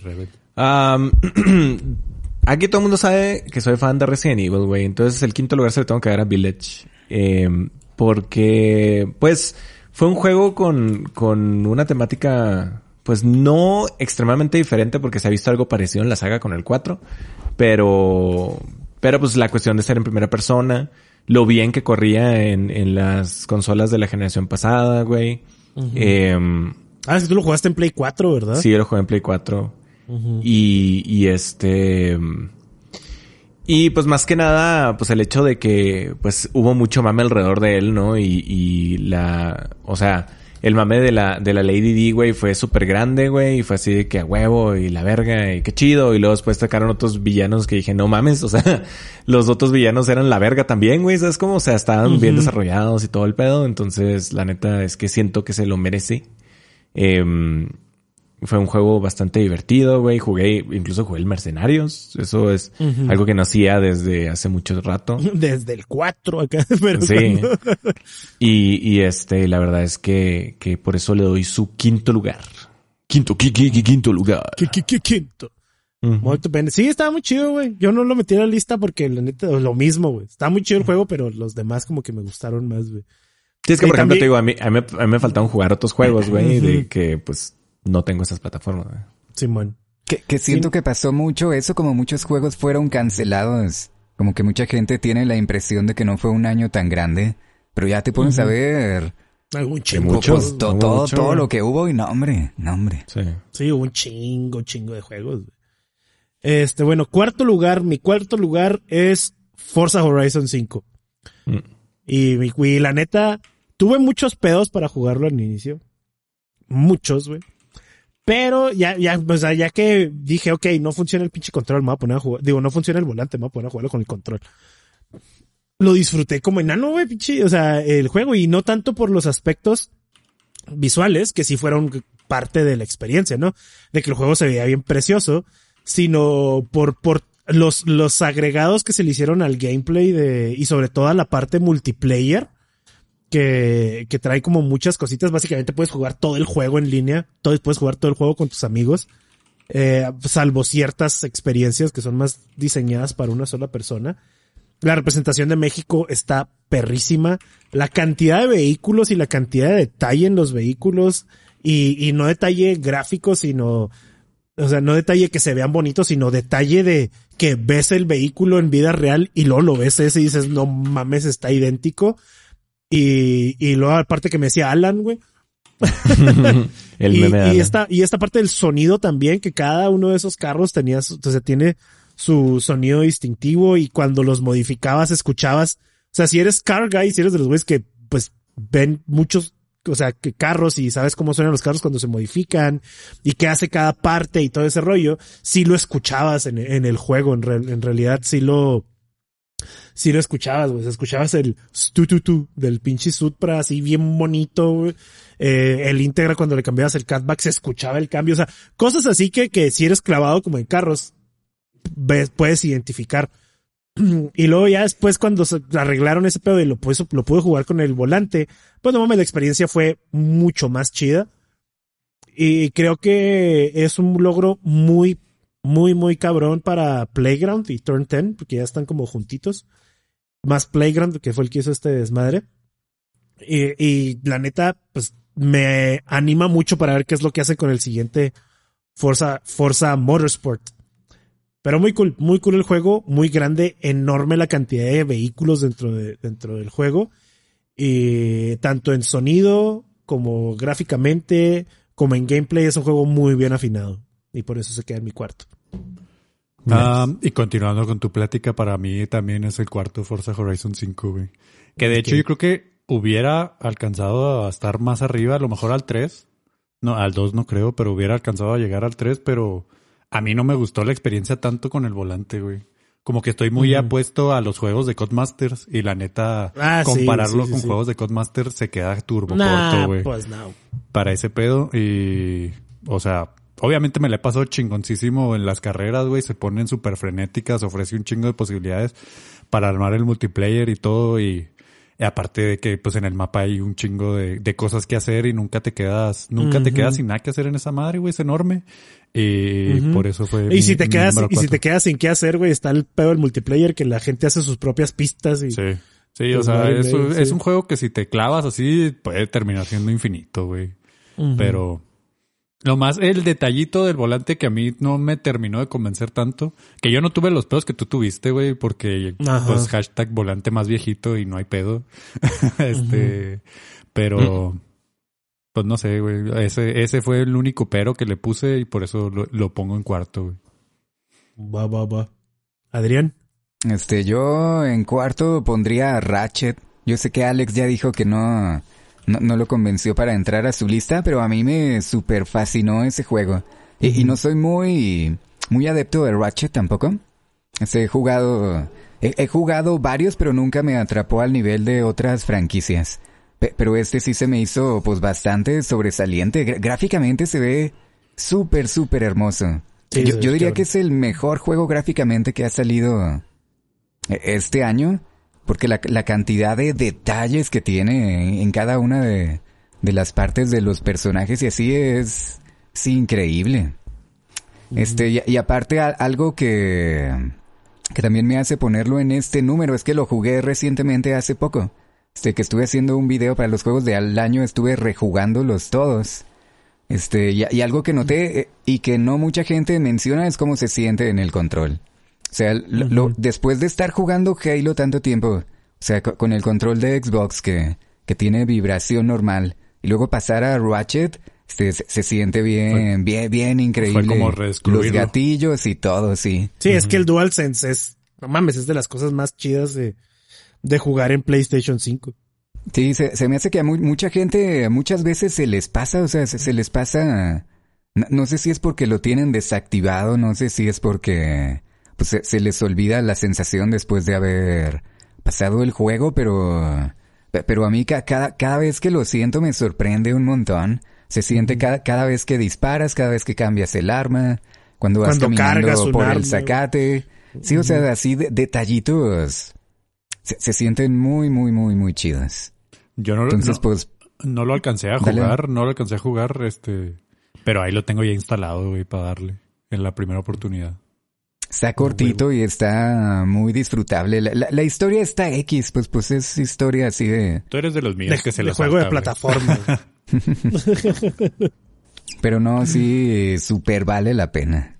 Aquí todo el mundo sabe que soy fan de Resident Evil, güey. Entonces el quinto lugar se lo tengo que dar a Village. Porque, pues, fue un juego con una temática, pues, no extremadamente diferente, porque se ha visto algo parecido en la saga con el 4. Pero pues la cuestión de ser en primera persona, lo bien que corría en las consolas de la generación pasada, güey. Es que tú lo jugaste en Play 4, ¿verdad? Sí, yo lo jugué en Play 4. Y pues más que nada, pues el hecho de que pues hubo mucho mame alrededor de él, ¿no? O sea, el mame de la Lady D, güey, fue súper grande, güey, y fue así de que a huevo y la verga y qué chido. Y luego después sacaron otros villanos que dije, no mames, o sea, los otros villanos eran la verga también, güey, ¿sabes cómo? O sea, estaban bien desarrollados y todo el pedo. Entonces, la neta es que siento que se lo merece. Fue un juego bastante divertido, güey. Incluso jugué el Mercenarios. Eso es algo que no hacía desde hace mucho rato. Desde el 4 acá, pero sí. Y la verdad es que por eso le doy su quinto lugar. Quinto lugar. Quinto. Muy bien. Sí, estaba muy chido, güey. Yo no lo metí en la lista porque la neta es lo mismo, güey. Estaba muy chido el juego, pero los demás como que me gustaron más, güey. Sí, es que por ejemplo, te digo, a mí me faltaron jugar otros juegos, güey, de que pues no tengo esas plataformas, güey. Simón. Que siento que pasó mucho eso, como muchos juegos fueron cancelados. Como que mucha gente tiene la impresión de que no fue un año tan grande. Pero ya te pones a ver... Algún chingo. Pues, todo lo que hubo y no, hombre. Sí, hubo un chingo de juegos, güey. Bueno, mi cuarto lugar es Forza Horizon 5. Y la neta, tuve muchos pedos para jugarlo al inicio. Muchos, güey. Pero ya que dije, ok, no funciona el pinche control, me voy a poner a jugar. Digo, no funciona el volante, me voy a poner a jugarlo con el control. Lo disfruté como enano, güey, pinche. O sea, el juego, y no tanto por los aspectos visuales, que sí fueron parte de la experiencia, ¿no? De que el juego se veía bien precioso, sino por los agregados que se le hicieron al gameplay y sobre todo a la parte multiplayer, que trae como muchas cositas. Básicamente puedes jugar todo el juego en línea, puedes jugar todo el juego con tus amigos, salvo ciertas experiencias que son más diseñadas para una sola persona. La representación de México está perrísima. La cantidad de vehículos y la cantidad de detalle en los vehículos, y no detalle gráfico, sino, o sea, no detalle que se vean bonitos, sino detalle de que ves el vehículo en vida real y luego lo ves ese y dices, no mames, está idéntico. Y luego aparte que me decía Alan, güey. y esta parte del sonido también, que cada uno de esos carros tiene su sonido distintivo, y cuando los modificabas escuchabas, o sea, si eres car guy, si eres de los güeyes que pues ven muchos, o sea, que carros y sabes cómo suenan los carros cuando se modifican y qué hace cada parte y todo ese rollo, sí lo escuchabas en el juego. En realidad sí lo escuchabas, güey. Escuchabas el stu del pinche Supra así bien bonito, güey. El Integra, cuando le cambiabas el catback, se escuchaba el cambio. O sea, cosas así que si eres clavado como en carros, puedes identificar. Y luego ya después, cuando se arreglaron ese pedo y lo pude jugar con el volante, pues no mames, la experiencia fue mucho más chida. Y creo que es un logro muy muy, muy cabrón para Playground y Turn 10, porque ya están como juntitos. Más Playground, que fue el que hizo este desmadre. Y la neta, pues me anima mucho para ver qué es lo que hace con el siguiente Forza Motorsport. Pero muy cool el juego, muy grande, enorme la cantidad de vehículos dentro del juego. Y tanto en sonido, como gráficamente, como en gameplay, es un juego muy bien afinado. Y por eso se queda en mi cuarto. Y continuando con tu plática, para mí también es el cuarto Forza Horizon 5, güey. Que de hecho yo creo que hubiera alcanzado a estar más arriba, a lo mejor al 3. No, al 2 no creo, pero hubiera alcanzado a llegar al 3, pero a mí no me gustó la experiencia tanto con el volante, güey. Como que estoy muy apuesto a los juegos de Codemasters y la neta, compararlo con juegos de Codemasters se queda turbo corto, güey. Pues no. Para ese pedo y, o sea, obviamente me la he pasado chingoncísimo en las carreras, güey. Se ponen súper frenéticas, ofrece un chingo de posibilidades para armar el multiplayer y todo y aparte de que pues en el mapa hay un chingo de cosas que hacer y nunca te quedas sin nada que hacer en esa madre, güey, es enorme. Y por eso fue y si te quedas sin qué hacer, güey, está el pedo del multiplayer que la gente hace sus propias pistas y sí, o sea, es un juego que si te clavas así puede terminar siendo infinito, güey. Pero lo más, el detallito del volante que a mí no me terminó de convencer tanto, que yo no tuve los pedos que tú tuviste, güey, porque pues hashtag volante más viejito y no hay pedo. Pero pues no sé, güey, ese fue el único pero que le puse y por eso lo pongo en cuarto, güey. Va. Adrián. Yo en cuarto pondría a Ratchet. Yo sé que Alex ya dijo que no lo convenció para entrar a su lista, pero a mí me super fascinó ese juego. Y no soy muy adepto de Ratchet tampoco. He jugado varios, pero nunca me atrapó al nivel de otras franquicias. Pero este sí se me hizo pues bastante sobresaliente. Gráficamente se ve súper, súper hermoso. Sí, yo diría que es el mejor juego gráficamente que ha salido este año. Porque la cantidad de detalles que tiene en cada una de las partes de los personajes y así es increíble. Y aparte algo que también me hace ponerlo en este número es que lo jugué recientemente hace poco. Que estuve haciendo un video para los juegos del año, estuve rejugándolos todos. Y algo que noté y que no mucha gente menciona es cómo se siente en el control. O sea, después de estar jugando Halo tanto tiempo, o sea, con el control de Xbox que tiene vibración normal, y luego pasar a Ratchet, se siente bien increíble. Fue como los gatillos y todo, sí. Sí, es que el DualSense es de las cosas más chidas de jugar en PlayStation 5. Sí, se me hace que a mucha gente muchas veces se les pasa, o sea, se les pasa, no sé si es porque lo tienen desactivado, no sé si es porque pues se les olvida la sensación después de haber pasado el juego, pero a mí cada vez que lo siento me sorprende un montón. Se siente cada vez que disparas, cada vez que cambias el arma, cuando vas caminando por el zacate. Sí, o sea, así detallitos se sienten muy, muy, muy, muy chidos. Yo no lo alcancé a jugar, pero ahí lo tengo ya instalado, güey, para darle en la primera oportunidad. Está cortito y está muy disfrutable. La historia está X, pues es historia así de... Tú eres de los míos que se les juego de plataforma. Pero no, sí, súper vale la pena.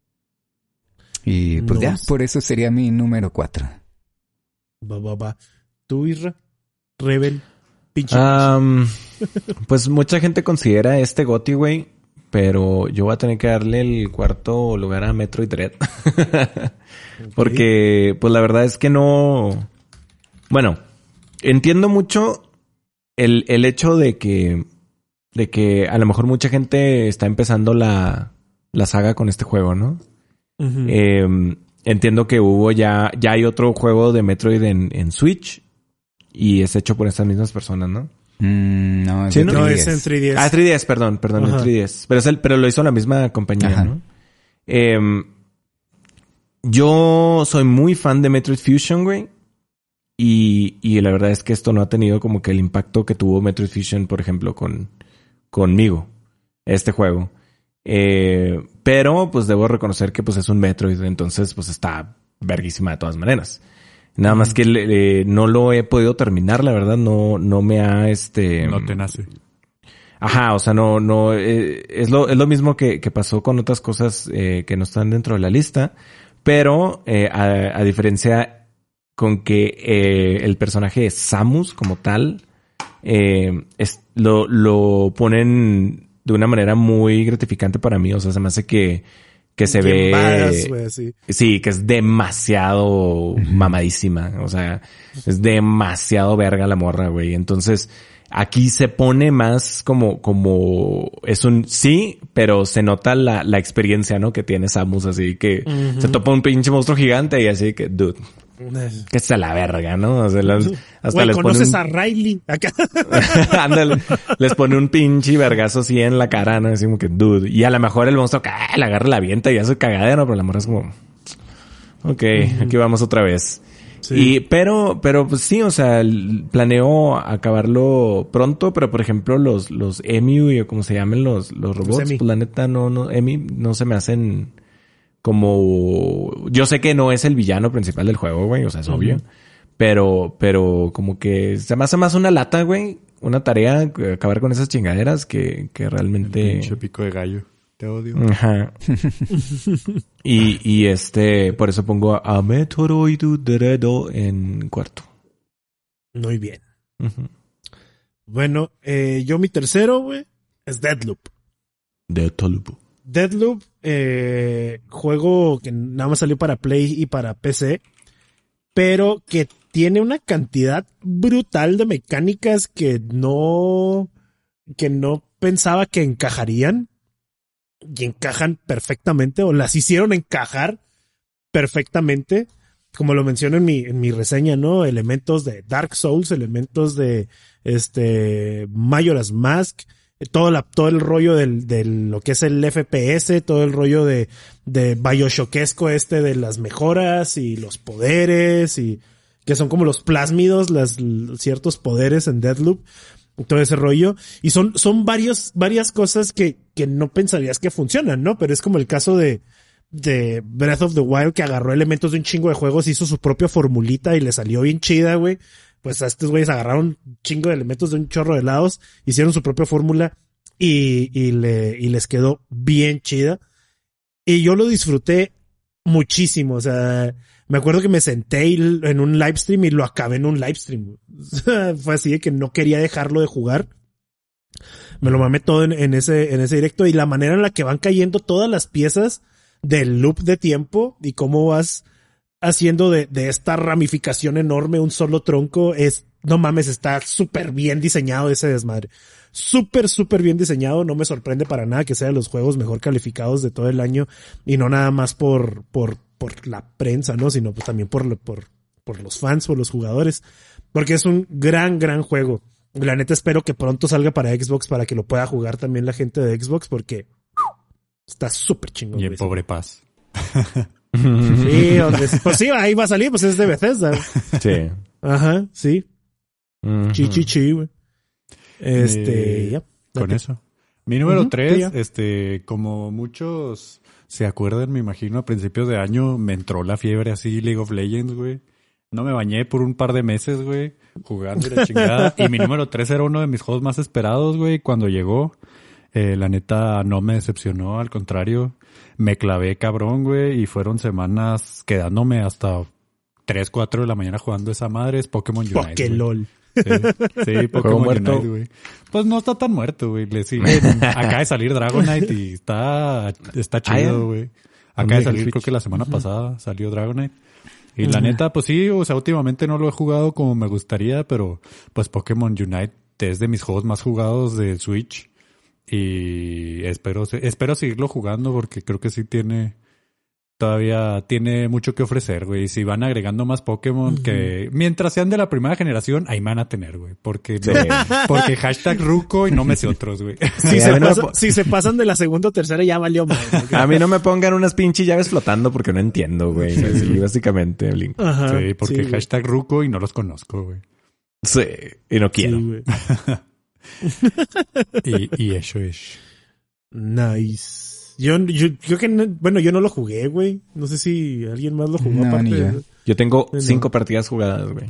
Y pues ya, por eso sería mi número 4. Va. ¿Tú, Isra? Rebel. Pinche. Pues mucha gente considera este GOTY, güey. Pero yo voy a tener que darle el cuarto lugar a Metroid Dread. Porque, pues la verdad es que no... Bueno, entiendo mucho el hecho de que a lo mejor mucha gente está empezando la saga con este juego, ¿no? Entiendo que ya hay otro juego de Metroid en Switch y es hecho por estas mismas personas, ¿no? No, es en 3DS. 3DS, perdón, en 3DS. Pero lo hizo la misma compañía, ¿no? Yo soy muy fan de Metroid Fusion, güey. Y la verdad es que esto no ha tenido como que el impacto que tuvo Metroid Fusion, por ejemplo, conmigo. Este juego. Pero pues debo reconocer que pues es un Metroid, entonces pues está verguísima de todas maneras. Nada más que no lo he podido terminar, la verdad, no me ha No te nace. Ajá, o sea, no, es lo mismo que pasó con otras cosas que no están dentro de la lista, pero a diferencia con que el personaje de Samus como tal, lo ponen de una manera muy gratificante para mí, o sea, se me hace que se ve... Más, wey, sí. Sí, que es demasiado mamadísima, o sea, es demasiado verga la morra, güey, entonces... Aquí se pone más como es un sí, pero se nota la experiencia, ¿no? Que tiene Samus, así que se topa un pinche monstruo gigante y así que, dude, que está la verga, ¿no? O sea, hasta wey, les conoces pone a Riley acá. Ándale, les pone un pinche vergazo así en la cara, ¿no? Así como que, dude. Y a lo mejor el monstruo le agarra la vienta y hace cagadero, pero la morra es como, ok, aquí vamos otra vez. Sí. Pero pues sí, o sea, planeo acabarlo pronto, pero por ejemplo los Emu o como se llamen los robots, pues la neta Emi no se me hacen como... Yo sé que no es el villano principal del juego, güey, o sea, es obvio, pero como que se me hace más una lata, güey, una tarea acabar con esas chingaderas que realmente... El pinche pico de gallo. Te odio. Ajá. y por eso pongo a Metroid Dread en cuarto. Muy bien. Bueno, yo mi tercero, güey, es Deathloop. Deathloop, juego que nada más salió para Play y para PC, pero que tiene una cantidad brutal de mecánicas que no pensaba que encajarían. Y encajan perfectamente, o las hicieron encajar perfectamente, como lo menciono en mi reseña, ¿no? Elementos de Dark Souls, elementos de Majora's Mask, todo el rollo de lo que es el FPS, todo el rollo de Bioshockesco de las mejoras y los poderes, y que son como los plásmidos, ciertos poderes en Deathloop. Todo ese rollo. Y son varias cosas que no pensarías que funcionan, ¿no? Pero es como el caso de Breath of the Wild, que agarró elementos de un chingo de juegos, hizo su propia formulita y le salió bien chida, güey. Pues a estos güeyes agarraron un chingo de elementos de un chorro de lados, hicieron su propia fórmula y les quedó bien chida. Y yo lo disfruté muchísimo, o sea... Me acuerdo que me senté en un livestream y lo acabé en un livestream. Fue así de que no quería dejarlo de jugar. Me lo mamé todo en ese directo, y la manera en la que van cayendo todas las piezas del loop de tiempo y cómo vas haciendo de esta ramificación enorme un solo tronco no mames, está súper bien diseñado ese desmadre. Súper bien diseñado. No me sorprende para nada que sea de los juegos mejor calificados de todo el año, y no nada más por la prensa, ¿no? Sino pues también por los fans, por los jugadores. Porque es un gran juego. La neta espero que pronto salga para Xbox para que lo pueda jugar también la gente de Xbox, porque está súper chingón. Y el pobre Paz. Sí, pues sí, ahí va a salir, pues es de Bethesda. Sí. Ajá, sí. Chi, güey. Ya. Con eso. Mi número 3, como muchos se acuerdan, me imagino, a principios de año me entró la fiebre así, League of Legends, güey. No me bañé por un par de meses, güey, jugando y la chingada. Y mi número 3 era uno de mis juegos más esperados, güey. Cuando llegó, la neta no me decepcionó, al contrario, me clavé cabrón, güey, y fueron semanas quedándome hasta 3, 4 de la mañana jugando esa madre. Es Pokémon Unite. Pokélol. Sí, Pokémon Unite, güey. Pues no está tan muerto, güey. Le siguen. Acaba de salir Dragonite y está chido, güey. Acaba de salir, creo que la semana pasada salió Dragonite. Y la neta, pues sí, o sea, últimamente no lo he jugado como me gustaría, pero pues Pokémon Unite es de mis juegos más jugados de Switch. Y espero seguirlo jugando porque creo que sí todavía tiene mucho que ofrecer, güey. Si van agregando más Pokémon que mientras sean de la primera generación, ahí van a tener, güey. Porque hashtag Ruco y no me sé otros, güey. Si se pasan de la segunda o tercera, ya valió mal. A mí no me pongan unas pinches llaves flotando porque no entiendo, güey. Sí, básicamente, Blink. Ajá, sí, porque hashtag Ruco y no los conozco, güey. Sí, y no quiero. Sí, güey. y eso es. Nice. Yo creo que no, bueno, yo no lo jugué, güey. No sé si alguien más lo jugó aparte. Ni yo. Yo tengo 5 partidas jugadas, güey.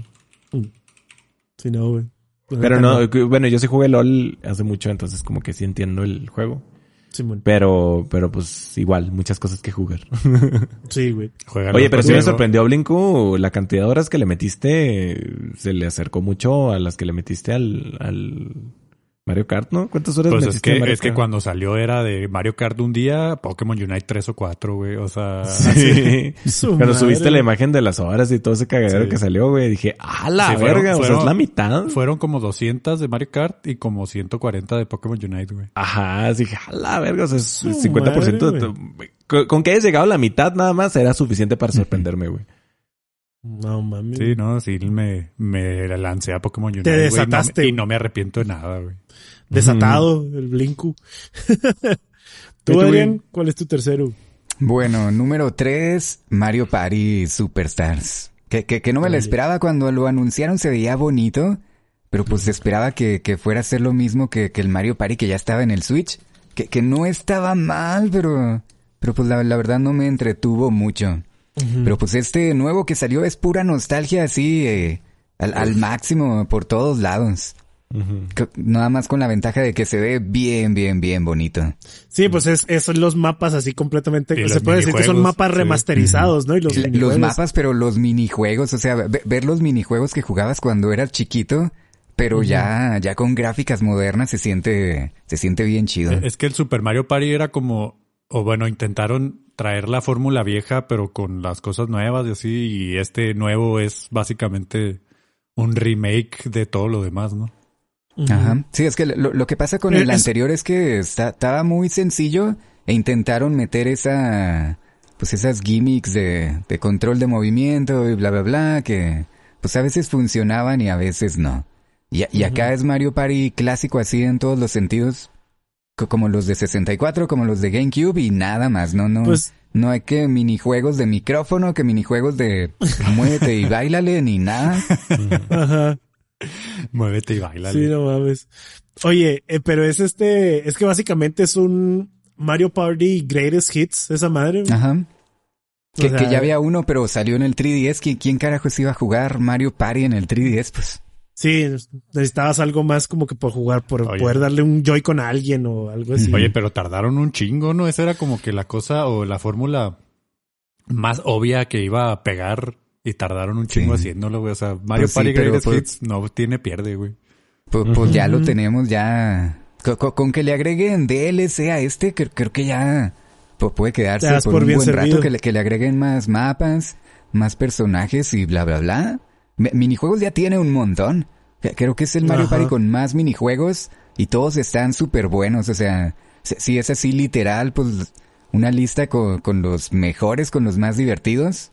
Sí, no, güey. Pero no, bueno, yo sí jugué LOL hace mucho, entonces como que sí entiendo el juego. Sí, bueno. Pero pues igual, muchas cosas que jugar. Sí, güey. Oye, pero sí me sorprendió, Blinku, la cantidad de horas que le metiste se le acercó mucho a las que le metiste al Mario Kart, ¿no? ¿Cuántas horas pues metiste? Pues es que cuando salió era de Mario Kart un día, Pokémon Unite 3 o 4, güey. O sea... Sí. Cuando subiste la imagen de las horas y todo ese cagadero que salió, güey, dije, ¡ah, la verga! O sea, es la mitad. Fueron como 200 de Mario Kart y como 140 de Pokémon Unite, güey. Ajá, dije, ¡ah, la verga! O sea, es 50%. Con que hayas llegado a la mitad nada más era suficiente para sorprenderme, güey. No, mami. Sí, no, sí me lancé a Pokémon Unite, te desataste, güey, y no me arrepiento de nada, güey. Desatado, el Blinku. ¿Tú, Adrián, cuál es tu tercero? Bueno, número 3, Mario Party Superstars. Que no me lo esperaba cuando lo anunciaron, se veía bonito, pero pues esperaba que fuera a ser lo mismo que el Mario Party que ya estaba en el Switch. Que no estaba mal, pero pues la verdad no me entretuvo mucho. Pero pues este nuevo que salió es pura nostalgia así, al máximo por todos lados. Nada más con la ventaja de que se ve bien bonito. Sí, pues son los mapas así completamente, se puede decir que son mapas remasterizados, ¿no? Y los mapas, pero los minijuegos, o sea, ver los minijuegos que jugabas cuando eras chiquito, pero ya con gráficas modernas se siente bien chido. Es que el Super Mario Party era como, o bueno, intentaron traer la fórmula vieja, pero con las cosas nuevas y así, y este nuevo es básicamente un remake de todo lo demás, ¿no? Ajá. Sí, es que lo que pasa con el anterior es que estaba muy sencillo e intentaron meter esas gimmicks de control de movimiento y bla bla bla que pues a veces funcionaban y a veces no. Y acá es Mario Party clásico así en todos los sentidos, como los de 64, como los de GameCube y nada más, no hay que minijuegos de micrófono, que minijuegos de muévete y báilale ni nada. Ajá. Muévete y baila. Sí, no mames. Oye, pero es que básicamente es un Mario Party Greatest Hits, esa madre. Ajá. Que ya había uno, pero salió en el 3DS. ¿Quién carajos iba a jugar Mario Party en el 3DS? Pues. Sí, necesitabas algo más como que por jugar, poder darle un Joy-Con a alguien o algo así. Oye, pero tardaron un chingo, ¿no? Esa era como que la cosa o la fórmula más obvia que iba a pegar. Y tardaron un chingo haciéndolo, güey. O sea, Mario Party Greatest Hits no tiene pierde, güey. Pues ya lo tenemos, ya. Con que le agreguen DLC a este, creo que ya puede quedarse por un buen rato. Que le agreguen más mapas, más personajes y bla, bla, bla. Minijuegos ya tiene un montón. Creo que es el Mario Party con más minijuegos y todos están súper buenos. O sea, si es así literal, pues una lista con los mejores, con los más divertidos.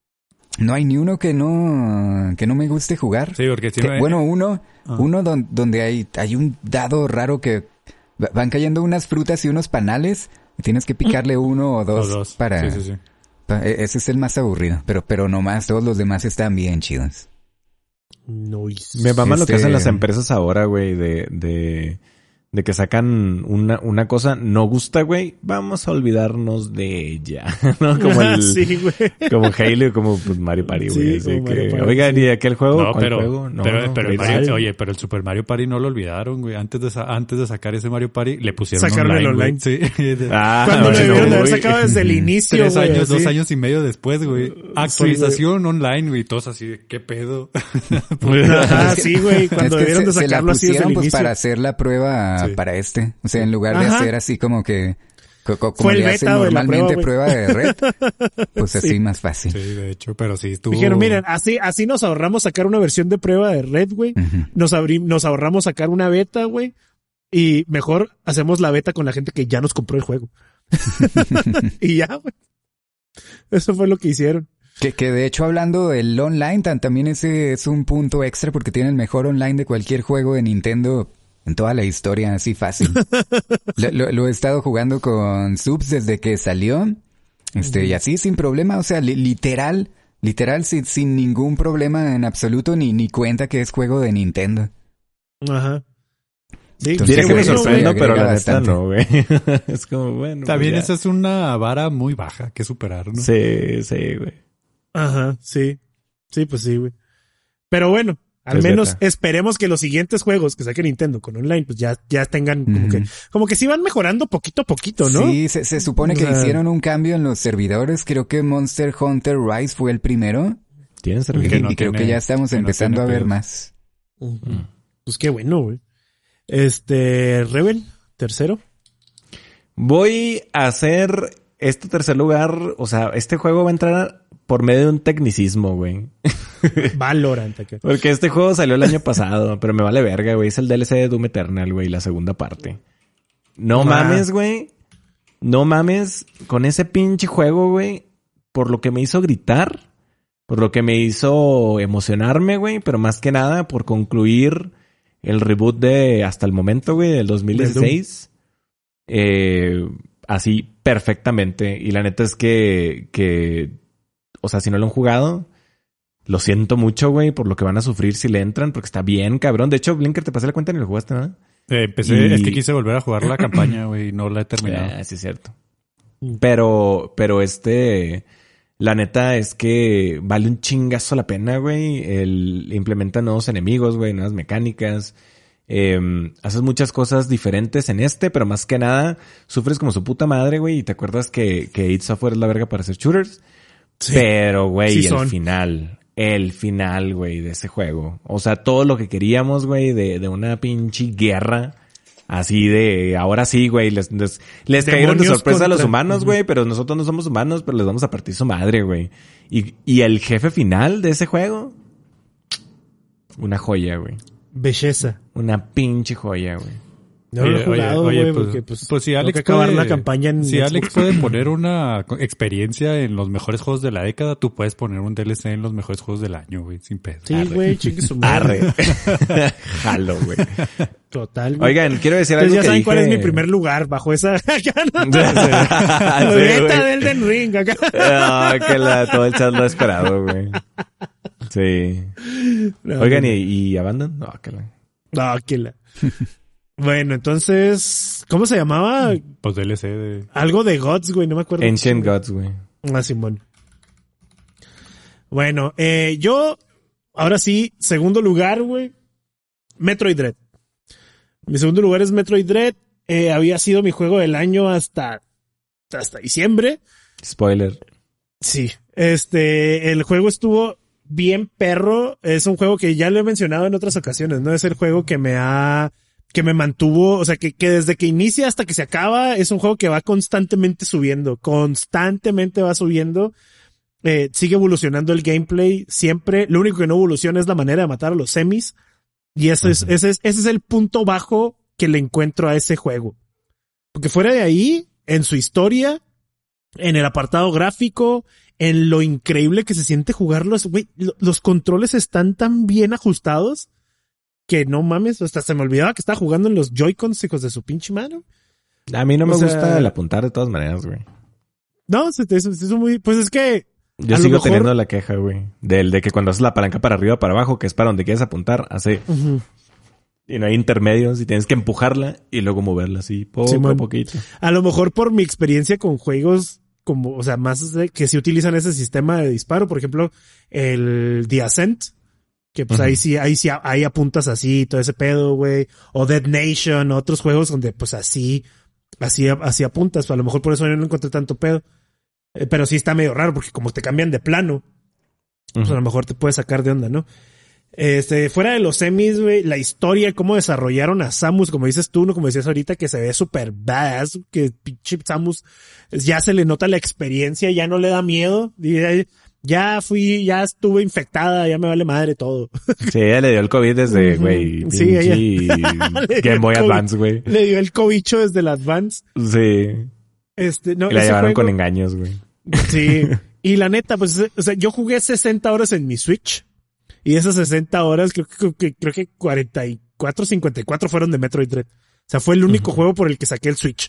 No hay ni uno que no me guste jugar. Sí, porque bueno, uno donde hay un dado raro que van cayendo unas frutas y unos panales y tienes que picarle uno o dos para... Sí. Ese es el más aburrido, pero nomás todos los demás están bien chidos. Nice. Me maman lo que hacen las empresas ahora, güey, de que sacan una cosa no gusta, güey, vamos a olvidarnos de ella, ¿no? Como sí, güey. Como Halo, como pues, Mario Party, güey. Sí, así que, Party, oigan, ¿y aquel juego? No, pero el Mario, oye, pero el Super Mario Party no lo olvidaron, güey. Antes de sacar ese Mario Party, le pusieron sacaron online, el online. Sí. Cuando lo debieron de haber sacado desde el inicio, 3 güey, años, así. 2 años y medio después, güey. Actualización online, güey. Todos así de, ¿qué pedo? Sí, güey. Cuando debieron de sacarlo así desde el inicio. Para hacer la prueba para este. O sea, en lugar de hacer así como que... Fue el le beta hacen normalmente prueba de red, pues así más fácil. Sí, de hecho, pero sí estuvo... Dijeron, miren, así nos ahorramos sacar una versión de prueba de red, güey. Nos ahorramos sacar una beta, güey. Y mejor hacemos la beta con la gente que ya nos compró el juego. Y ya, güey. Eso fue lo que hicieron. Que de hecho, hablando del online, también ese es un punto extra porque tiene el mejor online de cualquier juego de Nintendo en toda la historia, así fácil. Lo he estado jugando con subs desde que salió. Y así sin problema, o sea, literal, sin ningún problema en absoluto, ni cuenta que es juego de Nintendo. Ajá. Sí, diría que me sorprendo, pero la neta bastante. no, güey. Es como, bueno. También pues esa es una vara muy baja que superar, ¿no? Sí, sí, güey. Ajá, sí. Sí, pues sí, güey. Pero bueno, al Es menos beta. esperemos que los siguientes juegos que saque Nintendo con online, pues ya tengan como que sí van mejorando poquito a poquito, ¿no? Sí, se supone que O sea, hicieron un cambio en los servidores. Creo que Monster Hunter Rise fue el primero. ¿Tienen Y, servicio? Que no creo tiene- que ya estamos que no empezando tiene a ver pedos. más. Pues qué bueno, güey. Rebel, tercero. Voy a hacer este tercer lugar. O sea, este juego va a entrar por medio de un tecnicismo, güey. Valorant acá. Porque este juego salió el año pasado, pero me vale verga, güey. Es el DLC de Doom Eternal, güey, la segunda parte. No mames, güey. No mames con ese pinche juego, güey. Por lo que me hizo gritar, por lo que me hizo emocionarme, güey. Pero más que nada por concluir el reboot de hasta el momento, güey, del 2016. Así perfectamente. Y la neta es que, o sea, si no lo han jugado, lo siento mucho, güey, por lo que van a sufrir si le entran, porque está bien, cabrón. De hecho, Blinker, te pasé la cuenta y no lo jugaste, ¿no? Empecé, es que quise volver a jugar la campaña, güey, y no la he terminado. Sí, es cierto. Pero la neta es que vale un chingazo la pena, güey. Implementa nuevos enemigos, güey, nuevas mecánicas. Haces muchas cosas diferentes en pero más que nada, sufres como su puta madre, güey, y te acuerdas que id Software es la verga para hacer shooters. Sí. Pero, güey, Sí son. el final, güey, de ese juego. O sea, todo lo que queríamos, güey, de una pinche guerra. Así de, ahora sí, güey, les cayeron de sorpresa a los humanos, güey, pero nosotros no somos humanos, pero les vamos a partir su madre, güey. Y el jefe final de ese juego, una joya, güey. Belleza. Una pinche joya, güey. No lo he jugado, güey, porque pues si tengo Alex que acabar puede, la campaña en si Xbox. Alex puede poner una experiencia en los mejores juegos de la década, tú puedes poner un DLC en los mejores juegos del año, güey, sin pedo. Sí, güey, chingue su madre. Arre. Jalo, güey. Total, güey. Oigan, quiero decir Entonces algo ya que saben dije... cuál es mi primer lugar bajo esa... Sí, Beta güey. del Elden Ring acá. Ah, todo el chat lo ha esperado, güey. Sí. No, Oigan, no. ¿y Abandon? No, que la... No, que la... Bueno, entonces... ¿Cómo se llamaba? Pues DLC de... Algo de Gods, güey, no me acuerdo. Ancient Gods, güey. Ah, Simón. Bueno, yo... Ahora sí, segundo lugar, güey. Metroid Dread. Mi segundo lugar es Metroid Dread. Había sido mi juego del año hasta diciembre. Spoiler. Sí. El juego estuvo bien perro. Es un juego que ya lo he mencionado en otras ocasiones, ¿no? Es el juego que me mantuvo, o sea, que desde que inicia hasta que se acaba, es un juego que va constantemente subiendo. Constantemente va subiendo. Sigue evolucionando el gameplay siempre. Lo único que no evoluciona es la manera de matar a los semis. Y ese es el punto bajo que le encuentro a ese juego. Porque fuera de ahí, en su historia, en el apartado gráfico, en lo increíble que se siente jugarlos, güey, los controles están tan bien ajustados que no mames, hasta se me olvidaba que estaba jugando en los Joy-Cons, hijos de su pinche mano. A mí no me O sea, gusta el apuntar de todas maneras, güey. No, eso muy, pues es que Yo a lo sigo mejor- teniendo la queja, güey. De que cuando haces la palanca para arriba o para abajo, que es para donde quieres apuntar, hace... Ujú. Y no hay intermedios y tienes que empujarla y luego moverla así, poco Simón. a poquito. A lo mejor por mi experiencia con juegos como, o sea, más que sí utilizan ese sistema de disparo, por ejemplo, el The Ascent, que pues ahí apuntas así, todo ese pedo, güey, o Dead Nation, otros juegos donde pues así apuntas, a lo mejor por eso yo no encontré tanto pedo. Pero sí está medio raro, porque como te cambian de plano, pues a lo mejor te puede sacar de onda, ¿no? Fuera de los semis, güey, la historia, cómo desarrollaron a Samus, como dices tú, no como decías ahorita, que se ve súper badass, que pinche Samus ya se le nota la experiencia, ya no le da miedo, ya estuve infectada, ya me vale madre todo. Sí, ella le dio el COVID desde, güey, Sí, pinche Le dio Game Boy el COVID. Advance, güey. Le dio el cobicho desde el Advance. Sí. No, Y la ese llevaron juego- con engaños, güey. Sí. Y la neta, pues, o sea, yo jugué 60 horas en mi Switch. Y esas 60 horas, creo que 44, 54 fueron de Metroid Dread. O sea, fue el único juego por el que saqué el Switch.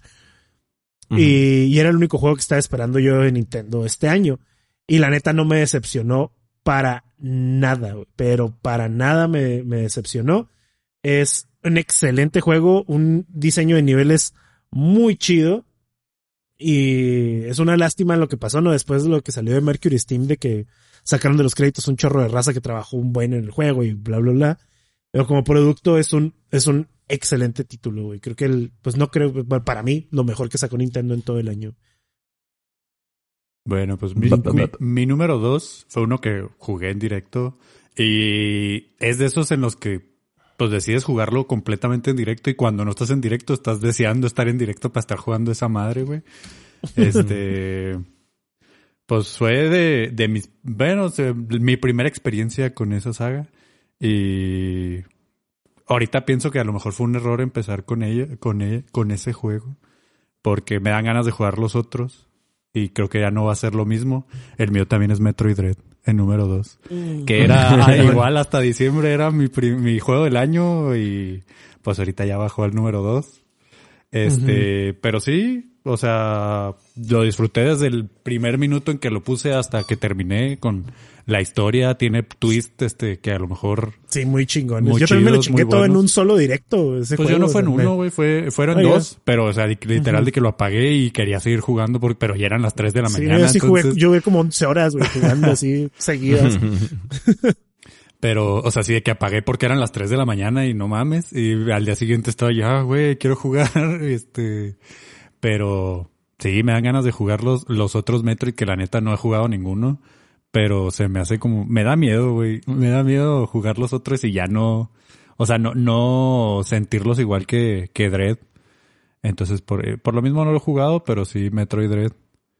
Y era el único juego que estaba esperando yo en Nintendo este año. Y la neta no me decepcionó para nada, güey. Pero para nada me decepcionó. Es un excelente juego, un diseño de niveles muy chido. Y es una lástima lo que pasó, ¿no? Después de lo que salió de Mercury Steam, de que sacaron de los créditos un chorro de raza que trabajó un buen en el juego y bla, bla, bla. Pero como producto es un excelente título, güey. Creo que pues no creo, para mí, lo mejor que sacó Nintendo en todo el año. Bueno, pues mi número 2 fue uno que jugué en directo y es de esos en los que pues decides jugarlo completamente en directo y cuando no estás en directo estás deseando estar en directo para estar jugando esa madre, güey. Pues fue de mis, bueno, mi primera experiencia con esa saga y ahorita pienso que a lo mejor fue un error empezar con ese juego porque me dan ganas de jugar los otros y creo que ya no va a ser lo mismo. El mío también es Metroid Dread. En número 2. Que era igual hasta diciembre era mi juego del año y pues ahorita ya bajó al número 2. Pero sí, o sea, lo disfruté desde el primer minuto en que lo puse hasta que terminé con la historia. Tiene twist que a lo mejor... Sí, muy chingón. Yo también me lo chingué todo en un solo directo. Ese pues juego, yo no fue en uno, güey. Fueron dos. Pero, o sea, literal de que lo apagué y quería seguir jugando pero ya eran las 3 de la mañana. Sí, entonces... yo jugué como 11 horas, güey, jugando así seguidas. Pero, o sea, sí de que apagué porque eran las 3 de la mañana y no mames. Y al día siguiente estaba ya, güey, quiero jugar. Pero sí, me dan ganas de jugar los otros Metroid que la neta no he jugado ninguno. Pero se me hace como... Me da miedo, güey. Me da miedo jugar los otros y ya no... O sea, no sentirlos igual que Dread. Entonces, por lo mismo no lo he jugado, pero sí, Metroid Dread.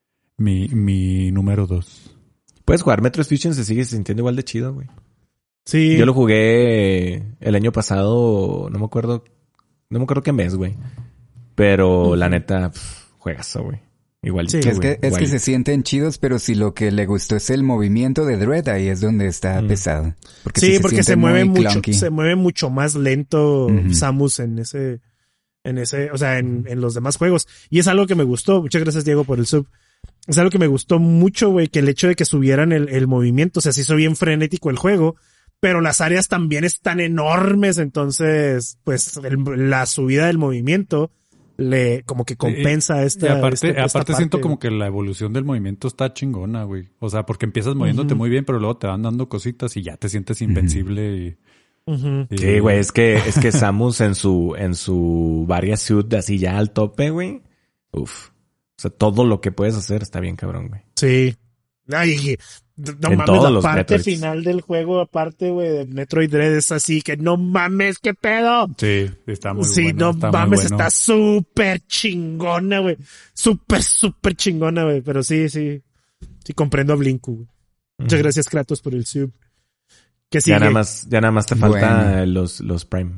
Mi número 2. Puedes jugar Metroid Fusion, se sigue sintiendo igual de chido, güey. Sí. Yo lo jugué el año pasado, no me acuerdo qué mes, güey. Pero la neta, juegazo, güey. Igual. Sí, es que se sienten chidos, pero si lo que le gustó es el movimiento de Dread, ahí es donde está pesado. Porque sí, porque se mueve mucho más lento Samus en ese, o sea, en los demás juegos. Y es algo que me gustó. Muchas gracias, Diego, por el sub. Es algo que me gustó mucho, güey, que el hecho de que subieran el movimiento, o sea, se hizo bien frenético el juego, pero las áreas también están enormes, entonces, pues, la subida del movimiento como que compensa esta. Y aparte parte, siento como que la evolución del movimiento está chingona, güey. O sea, porque empiezas moviéndote muy bien, pero luego te van dando cositas y ya te sientes invencible y... Sí, güey, es que Samus en su Varia Suit así ya al tope, güey. Uf. O sea, todo lo que puedes hacer está bien cabrón, güey. Sí. Ay, no en mames, la parte final del juego, aparte, güey, de Metroid Dread es así que no mames, qué pedo. Sí, está muy bueno. Sí, no mames, está súper chingona, güey. Súper chingona, güey. Pero sí, comprendo a Blinku, güey. Muchas gracias, Kratos, por el sub. ¿Qué sigue? Ya nada más te falta los Prime.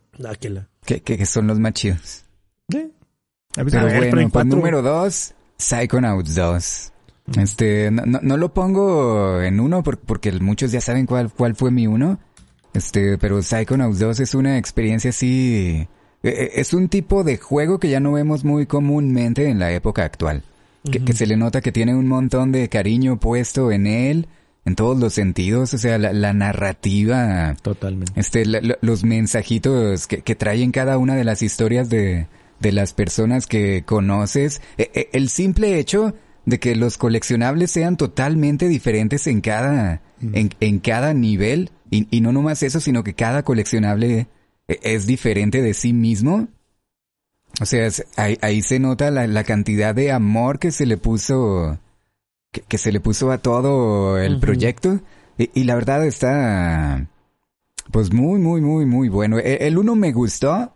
Que son los más chidos. Sí. Pero bueno, pues número 2, Psychonauts 2. No lo pongo en 1 porque muchos ya saben cuál fue mi 1. Pero Psychonauts 2 es una experiencia así... Es un tipo de juego que ya no vemos muy comúnmente en la época actual. Que se le nota que tiene un montón de cariño puesto en él, en todos los sentidos. O sea, la narrativa... Totalmente. Los mensajitos que trae en cada una de las historias de las personas que conoces. El simple hecho de que los coleccionables sean totalmente diferentes en cada nivel. Y no nomás eso, sino que cada coleccionable es diferente de sí mismo. O sea, ahí se nota la cantidad de amor que se le puso que se le puso a todo el proyecto. Y la verdad está pues muy, muy, muy, muy bueno. El 1 me gustó.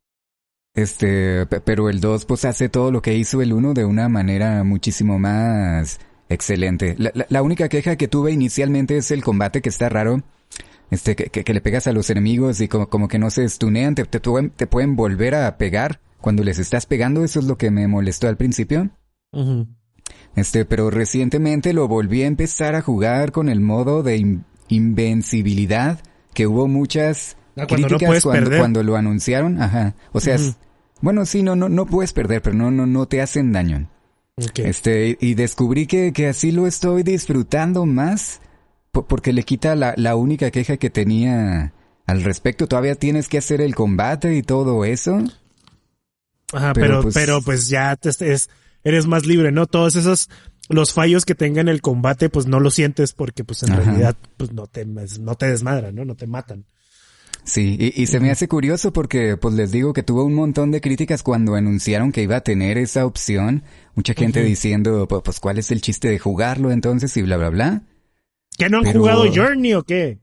Pero el 2 pues hace todo lo que hizo el 1 de una manera muchísimo más excelente. La única queja que tuve inicialmente es el combate, que está raro. Que le pegas a los enemigos y como que no se stunean, te pueden volver a pegar cuando les estás pegando. Eso es lo que me molestó al principio. Pero recientemente lo volví a empezar a jugar con el modo de invencibilidad, que hubo muchas críticas cuando lo anunciaron. Ajá. O sea, bueno, sí, no puedes perder, pero no te hacen daño. Okay. Y descubrí que así lo estoy disfrutando más, porque le quita la única queja que tenía al respecto. Todavía tienes que hacer el combate y todo eso. Ajá, pero pues ya eres más libre, ¿no? Todos esos, los fallos que tenga en el combate, pues no lo sientes porque pues en realidad pues no te desmadran, ¿no? No te matan. Sí, y se me hace curioso porque pues les digo que tuvo un montón de críticas cuando anunciaron que iba a tener esa opción. Mucha gente diciendo, pues ¿cuál es el chiste de jugarlo entonces? Y bla, bla, bla. ¿Que no han jugado Journey o qué?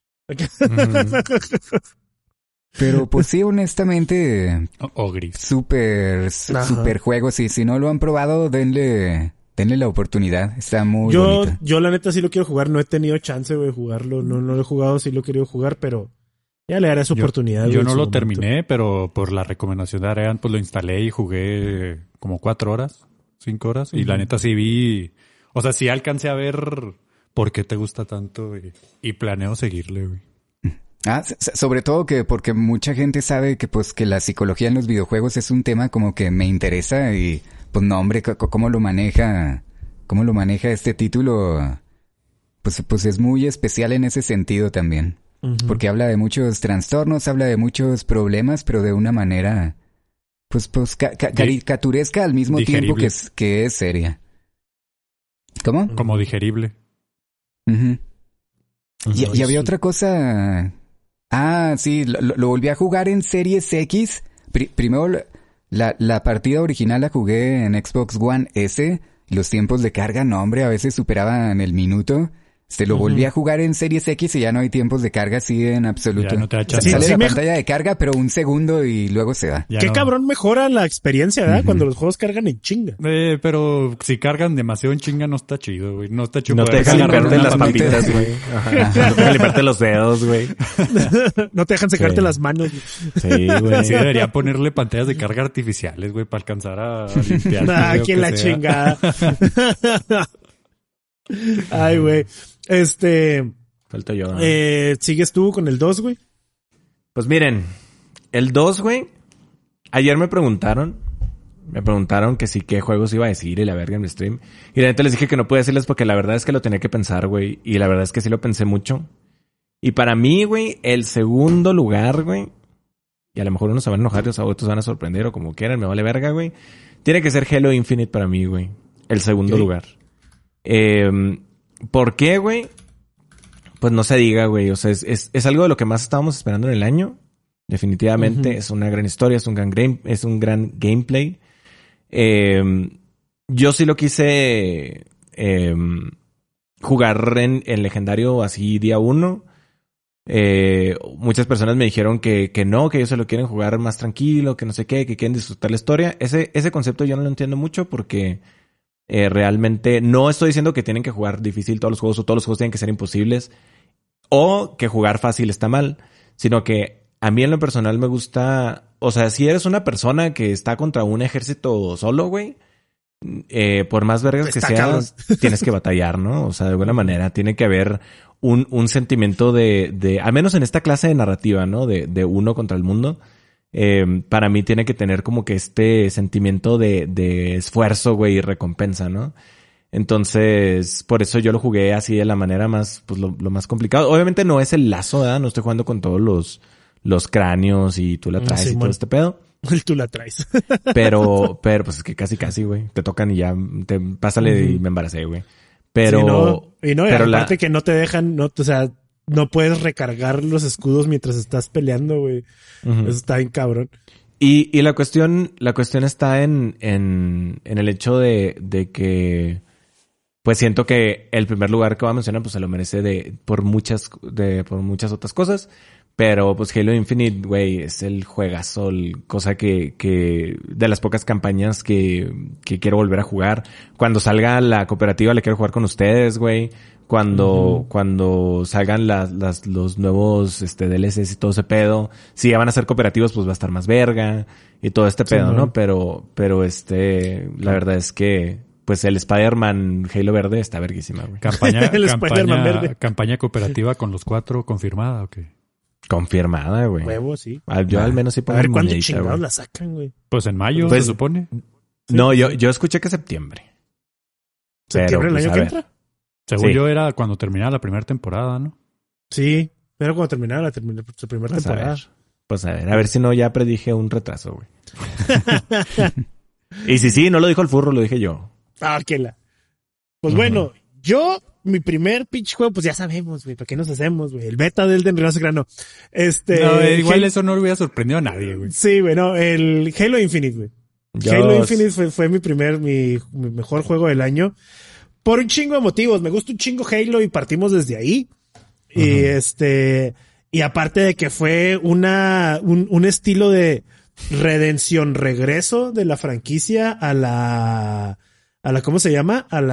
Pero pues sí, honestamente, Ogris. super juego. Sí, si no lo han probado, denle la oportunidad. Está muy bonito. Yo la neta sí lo quiero jugar. No he tenido chance de jugarlo. No lo he jugado, sí lo he querido jugar, pero ya le daré su oportunidad. Yo no lo terminé, pero por la recomendación de Arean, pues lo instalé y jugué como 4 horas, 5 horas. Y la neta sí vi, o sea, sí alcancé a ver por qué te gusta tanto y planeo seguirle, güey. Sobre todo que porque mucha gente sabe que pues que la psicología en los videojuegos es un tema como que me interesa y pues no, hombre, cómo lo maneja este título, pues es muy especial en ese sentido también. Porque habla de muchos trastornos, habla de muchos problemas, pero de una manera pues caricaturesca al mismo tiempo que es seria. ¿Cómo? Como digerible. Y había otra cosa. Sí, lo volví a jugar en Series X. Primero la partida original la jugué en Xbox One S. Los tiempos de carga, no hombre, a veces superaban el minuto. Lo volví a jugar en Series X y ya no hay tiempos de carga así en absoluto. Ya no te sale la pantalla de carga, pero un segundo y luego se va. Qué cabrón mejora la experiencia, ¿verdad? Cuando los juegos cargan en chinga. Pero si cargan demasiado en chinga no está chido, güey. No está chido. No te dejan limpiarte las papitas, güey. No te dejan limpiarte los dedos, güey. No te dejan secarte las manos. Sí, güey. Sí, debería ponerle pantallas de carga artificiales, güey, para alcanzar a limpiar. ¿Quién la chingada? Ay, güey. Falto yo. ¿Sigues tú con el 2, güey? Pues miren, el 2, güey. Ayer me preguntaron que sí, qué juegos iba a decir y la verga en el stream. Y la neta les dije que no pude decirles porque la verdad es que lo tenía que pensar, güey. Y la verdad es que sí lo pensé mucho. Y para mí, güey, el segundo lugar, güey. Y a lo mejor unos se van a enojar y otros se van a sorprender o como quieran, me vale verga, güey. Tiene que ser Halo Infinite para mí, güey. El segundo lugar. ¿Por qué, güey? Pues no se diga, güey. O sea, es algo de lo que más estábamos esperando en el año. Definitivamente. Es una gran historia, es un gran gameplay. Yo sí lo quise jugar en legendario así día 1. Muchas personas me dijeron que no, que ellos se lo quieren jugar más tranquilo, que no sé qué, que quieren disfrutar la historia. Ese concepto yo no lo entiendo mucho porque realmente no estoy diciendo que tienen que jugar difícil todos los juegos o todos los juegos tienen que ser imposibles o que jugar fácil está mal, sino que a mí en lo personal me gusta, o sea, si eres una persona que está contra un ejército solo, güey, por más vergas que seas, tienes que batallar, ¿no? O sea, de alguna manera tiene que haber un sentimiento de, al menos en esta clase de narrativa, ¿no? De uno contra el mundo. Para mí tiene que tener como que este sentimiento de esfuerzo, güey, y recompensa, ¿no? Entonces, por eso yo lo jugué así de la manera más, pues lo más complicado. Obviamente no es el lazo, ¿verdad? No estoy jugando con todos los cráneos y tú la traes y todo este pedo. Tú la traes. Pero pues es que casi, güey. Te tocan y ya, pásale y me embaracé, güey. Pero... Sí, pero aparte que no te dejan, o sea, no puedes recargar los escudos mientras estás peleando, güey. Eso está bien cabrón. Y la cuestión está en el hecho de que pues siento que el primer lugar que voy a mencionar pues se lo merece por muchas otras cosas. Pero pues Halo Infinite, güey, es el juegazo, cosa que de las pocas campañas que quiero volver a jugar. Cuando salga la cooperativa le quiero jugar con ustedes, güey. Cuando salgan los nuevos DLCs y todo ese pedo. Si ya van a ser cooperativos, pues va a estar más verga. Y todo este pedo, sí, ¿no? Pero la verdad es que pues el Spider-Man Halo verde está verguísima, güey. Campaña cooperativa con los 4 confirmada, ¿o qué? Confirmada, güey. Huevo, sí. Yo al menos sí pongo. A ver cuándo chingados la sacan, güey. Pues en mayo, se supone. Sí. No, yo escuché que septiembre. ¿Septiembre del año que entra? Según yo era cuando terminaba la primera temporada, ¿no? Sí. Pero cuando terminara su primera temporada. Pues a ver si no ya predije un retraso, güey. Y sí, no lo dijo el furro, lo dije yo. Ah, qué la. Pues bueno, mi primer pitch juego, pues ya sabemos, güey, ¿para qué nos hacemos, güey? El beta del Elden Ring, no. Igual eso no le hubiera sorprendido a nadie, güey. Sí, güey, no, el Halo Infinite, güey. Halo Infinite fue mi mejor juego del año. Por un chingo de motivos. Me gusta un chingo Halo y partimos desde ahí. Y aparte de que fue un estilo de redención, regreso de la franquicia a la ¿cómo se llama? A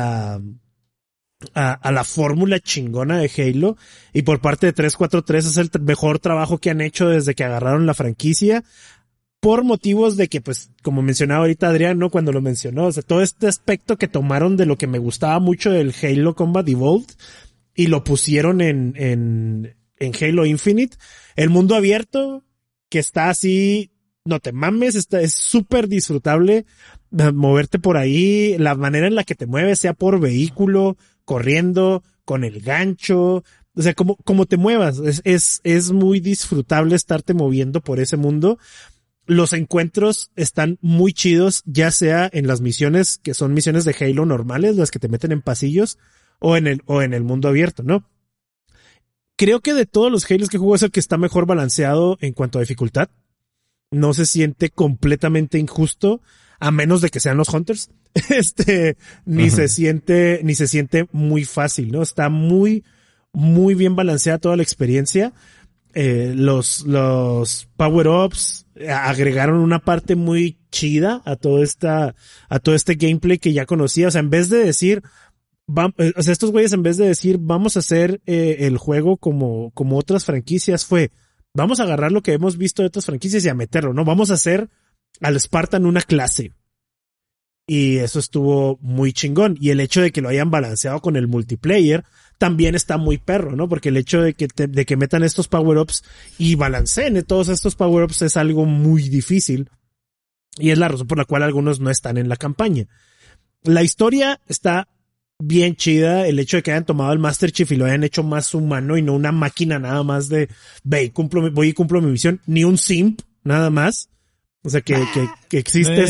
la fórmula chingona de Halo. Y por parte de 343 es el mejor trabajo que han hecho desde que agarraron la franquicia. Por motivos de que, pues, como mencionaba ahorita Adrián, ¿no? Cuando lo mencionó, o sea, todo este aspecto que tomaron de lo que me gustaba mucho del Halo Combat Evolved y lo pusieron en Halo Infinite. El mundo abierto, que está así, no te mames, es súper disfrutable moverte por ahí, la manera en la que te mueves, sea por vehículo, corriendo, con el gancho, o sea, como te muevas, es muy disfrutable estarte moviendo por ese mundo. Los encuentros están muy chidos, ya sea en las misiones que son misiones de Halo normales, las que te meten en pasillos, o en el mundo abierto, ¿no? Creo que de todos los Halos que juego es el que está mejor balanceado en cuanto a dificultad. No se siente completamente injusto, a menos de que sean los Hunters. Ni se siente muy fácil, ¿no? Está muy, muy bien balanceada toda la experiencia. Los power-ups agregaron una parte muy chida a todo este gameplay que ya conocía. O sea, en vez de decir, estos güeyes en vez de decir, vamos a hacer el juego como otras franquicias, vamos a agarrar lo que hemos visto de otras franquicias y a meterlo, ¿no? Vamos a hacer al Spartan una clase. Y eso estuvo muy chingón. Y el hecho de que lo hayan balanceado con el multiplayer también está muy perro, ¿no? Porque el hecho de que metan estos power-ups y balanceen todos estos power-ups es algo muy difícil. Y es la razón por la cual algunos no están en la campaña. La historia está bien chida. El hecho de que hayan tomado el Master Chief y lo hayan hecho más humano y no una máquina nada más de voy y cumplo mi misión. Ni un simp, nada más. O sea, que existe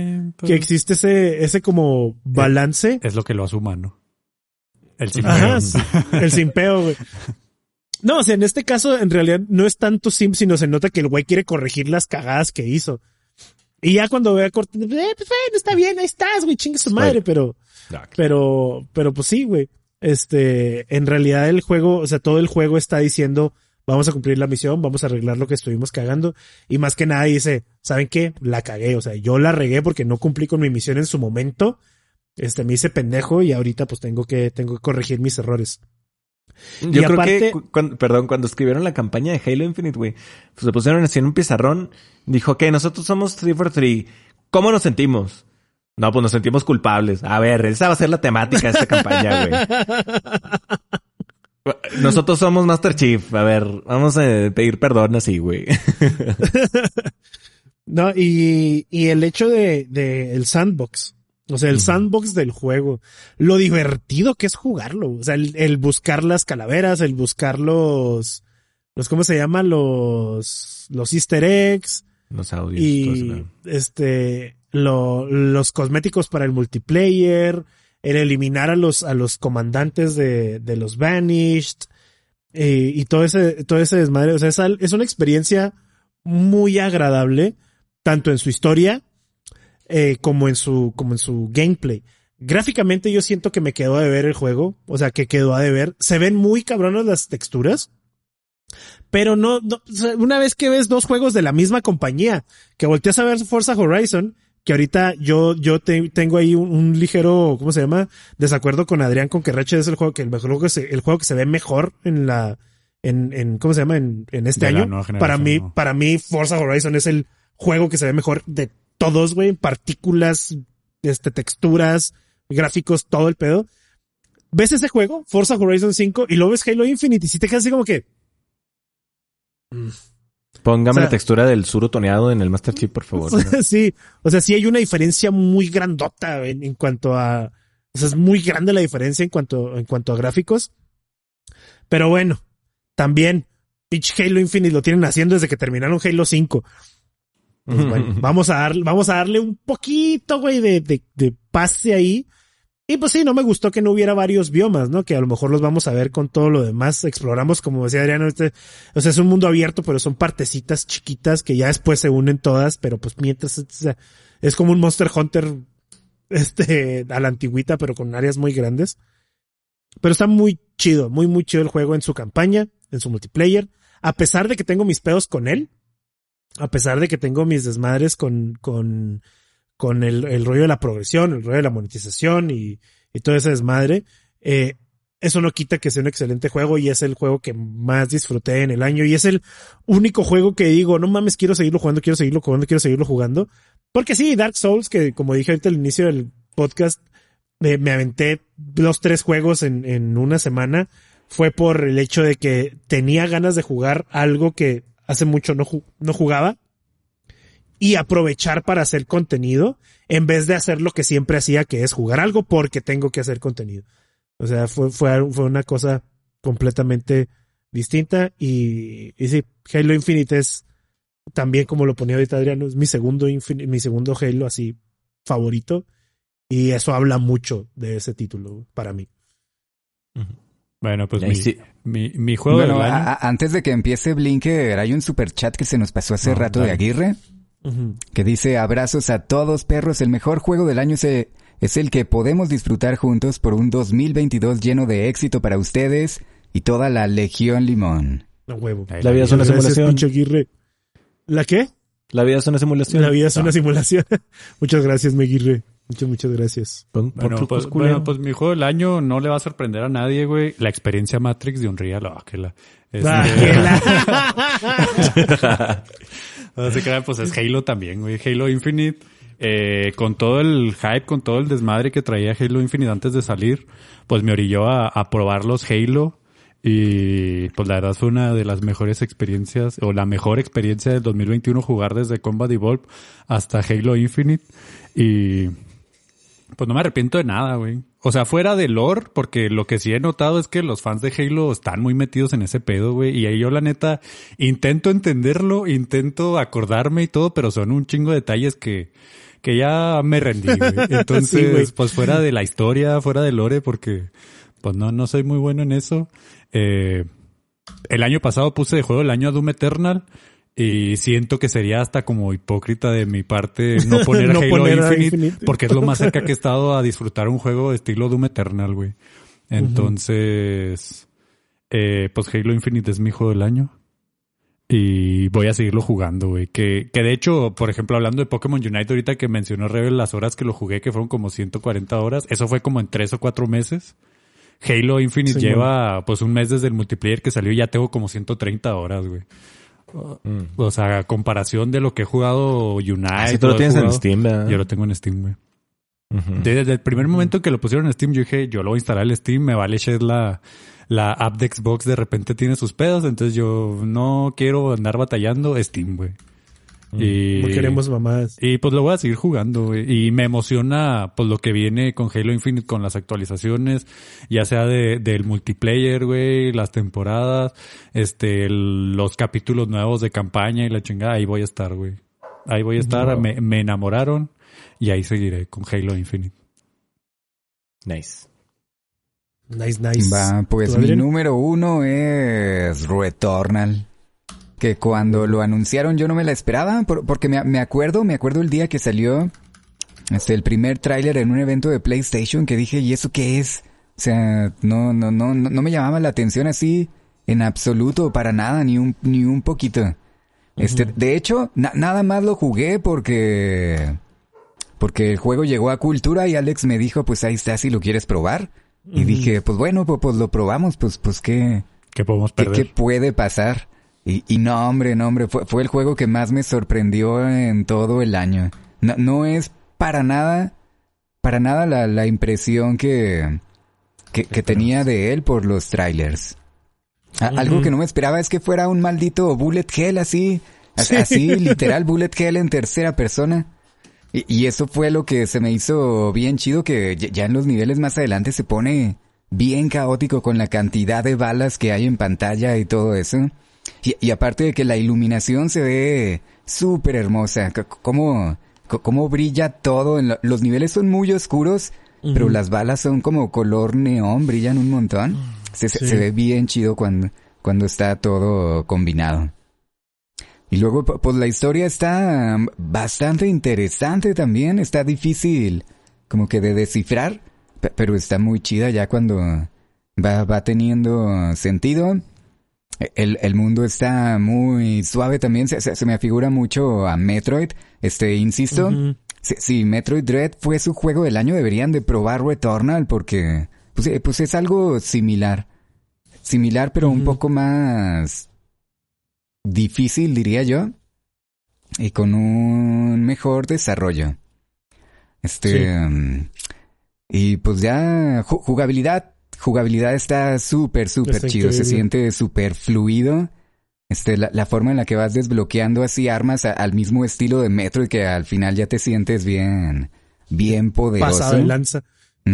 ese como balance. Es lo que lo hace humano. El simpeo. Ajá, el simpeo, güey. No, o sea, en este caso, en realidad, no es tanto simp, sino se nota que el güey quiere corregir las cagadas que hizo. Y ya cuando vea corte, pues bueno, está bien, ahí estás, güey, chingue su madre, pero pues sí, güey. En realidad el juego, o sea, todo el juego está diciendo, vamos a cumplir la misión, vamos a arreglar lo que estuvimos cagando. Y más que nada dice, ¿saben qué? La cagué, o sea, yo la regué porque no cumplí con mi misión en su momento. Me hice pendejo y ahorita pues tengo que corregir mis errores. Yo creo que, cuando escribieron la campaña de Halo Infinite, güey, pues se pusieron así en un pizarrón. Dijo, ok, nosotros somos 343. ¿Cómo nos sentimos? No, pues nos sentimos culpables. A ver, esa va a ser la temática de esta campaña, güey. Nosotros somos Master Chief. A ver, vamos a pedir perdón así, güey. No, y el hecho de el sandbox. O sea, el sandbox del juego. Lo divertido que es jugarlo. O sea, el buscar las calaveras, el buscar los ¿cómo se llama? Los easter eggs. Los audios. Y los cosméticos para el multiplayer. El eliminar a los comandantes de los Vanished. Y todo ese desmadre. O sea, es una experiencia muy agradable. Tanto en su historia. Como en su gameplay. Gráficamente yo siento que me quedó a deber el juego. O sea, que quedó a deber. Se ven muy cabronas las texturas. Pero no, o sea, una vez que ves dos juegos de la misma compañía, que volteas a ver Forza Horizon, que ahorita yo tengo ahí un ligero, ¿cómo se llama? Desacuerdo con Adrián con que Ratchet es el juego que se ve mejor en ¿cómo se llama? En este año. Para mí Forza Horizon es el juego que se ve mejor de todos, güey, partículas, texturas, gráficos, todo el pedo. Ves ese juego, Forza Horizon 5, y luego ves Halo Infinite, y si te quedas así como que... Póngame la textura del suro toneado en el Master Chief, por favor. ¿No? Sí, o sea, sí hay una diferencia muy grandota en cuanto a... O sea, es muy grande la diferencia en cuanto a gráficos. Pero bueno, también pitch Halo Infinite lo tienen haciendo desde que terminaron Halo 5. Pues bueno, vamos a darle un poquito, güey, de pase ahí. Y pues sí, no me gustó que no hubiera varios biomas, ¿no? Que a lo mejor los vamos a ver con todo lo demás. Exploramos, como decía Adriano, o sea, es un mundo abierto, pero son partecitas chiquitas que ya después se unen todas, pero pues mientras, o sea, es como un Monster Hunter, a la antigüita, pero con áreas muy grandes. Pero está muy chido, muy, muy chido el juego en su campaña, en su multiplayer. A pesar de que tengo mis pedos con él, a pesar de que tengo mis desmadres con el rollo de la progresión, el rollo de la monetización y todo ese desmadre, eso no quita que sea un excelente juego y es el juego que más disfruté en el año y es el único juego que digo, no mames, quiero seguirlo jugando. Porque sí, Dark Souls, que como dije ahorita al inicio del podcast, me aventé 2-3 juegos en una semana, fue por el hecho de que tenía ganas de jugar algo que hace mucho no jugaba y aprovechar para hacer contenido en vez de hacer lo que siempre hacía, que es jugar algo porque tengo que hacer contenido. O sea, fue una cosa completamente distinta y sí, Halo Infinite es también, como lo ponía ahorita Adriano, es mi segundo Halo así favorito y eso habla mucho de ese título para mí. Bueno, pues mi juego del año. Antes de que empiece Blinker, hay un superchat que se nos pasó hace rato de Aguirre, que dice: abrazos a todos, perros, el mejor juego del año es el que podemos disfrutar juntos por un 2022 lleno de éxito para ustedes y toda la Legión Limón. No huevo. La vida es una simulación. Aguirre. ¿La qué? La vida es una simulación. La vida es una simulación. Muchas gracias, Aguirre. Muchas gracias. Pues mi juego del año no le va a sorprender a nadie, güey. La experiencia Matrix de Unreal. Así que pues es Halo también, güey. Halo Infinite. Con todo el hype, con todo el desmadre que traía Halo Infinite antes de salir, pues me orilló a probar los Halo. Y pues la verdad fue una de las mejores experiencias, o la mejor experiencia del 2021, jugar desde Combat Evolved hasta Halo Infinite. Y pues no me arrepiento de nada, güey. O sea, fuera de lore, porque lo que sí he notado es que los fans de Halo están muy metidos en ese pedo, güey. Y ahí yo, la neta, intento entenderlo, intento acordarme y todo, pero son un chingo de detalles que ya me rendí, güey. Entonces, sí, pues fuera de la historia, fuera de lore, porque pues no soy muy bueno en eso. El año pasado puse de juego el año a Doom Eternal. Y siento que sería hasta como hipócrita de mi parte no poner a Halo Infinite, porque es lo más cerca que he estado a disfrutar un juego de estilo Doom Eternal, güey. Entonces, pues Halo Infinite es mi juego del año. Y voy a seguirlo jugando, güey. Que de hecho, por ejemplo, hablando de Pokémon Unite, ahorita que mencionó Rebel las horas que lo jugué, que fueron como 140 horas, eso fue como en 3 o 4 meses. Halo Infinite lleva pues un mes desde el multiplayer que salió y ya tengo como 130 horas, güey. O sea, a comparación de lo que he jugado Unite. Si tú lo tienes en Steam, ¿verdad? Yo lo tengo en Steam, güey. Desde el primer momento que lo pusieron en Steam, yo dije, yo lo voy a instalar en Steam, me vale shit la app de Xbox de repente tiene sus pedos, entonces yo no quiero andar batallando Steam, güey. Y no queremos mamadas. Y pues lo voy a seguir jugando, güey. Y me emociona pues lo que viene con Halo Infinite, con las actualizaciones, ya sea del multiplayer, güey, las temporadas, los capítulos nuevos de campaña y la chingada. Ahí voy a estar, güey. Ahí voy a estar. Me enamoraron y ahí seguiré con Halo Infinite. Nice. Va, pues mi número 1 es Returnal. Que cuando lo anunciaron yo no me la esperaba, porque me acuerdo el día que salió el primer tráiler en un evento de PlayStation, que dije, ¿y eso qué es? O sea, no me llamaba la atención así en absoluto, para nada, ni un poquito. De hecho, nada más lo jugué porque el juego llegó a Cultura y Alex me dijo, pues ahí está, si lo quieres probar. Y dije, pues bueno, pues lo probamos, pues ¿qué podemos perder? ¿Qué puede pasar? Y no, hombre, fue el juego que más me sorprendió en todo el año. No es para nada la impresión que tenía de él por los trailers. Algo que no me esperaba es que fuera un maldito bullet hell así literal bullet hell en tercera persona. Y eso fue lo que se me hizo bien chido, que ya en los niveles más adelante se pone bien caótico con la cantidad de balas que hay en pantalla y todo eso. Y aparte de que la iluminación se ve súper hermosa. Cómo brilla todo. Los niveles son muy oscuros, pero las balas son como color neón, brillan un montón. Se ve bien chido cuando está todo combinado. Y luego, pues la historia está bastante interesante también. Está difícil como que de descifrar, pero está muy chida ya cuando va teniendo sentido. El mundo está muy suave también. Se me afigura mucho a Metroid. Insisto, si Metroid Dread fue su juego del año, deberían de probar Returnal porque pues es algo similar. Similar, pero un poco más difícil, diría yo. Y con un mejor desarrollo. Y pues ya jugabilidad está súper chido. Increíble. Se siente súper fluido. La forma en la que vas desbloqueando así armas al mismo estilo de Metroid, que al final ya te sientes bien poderoso. Pasado de lanza.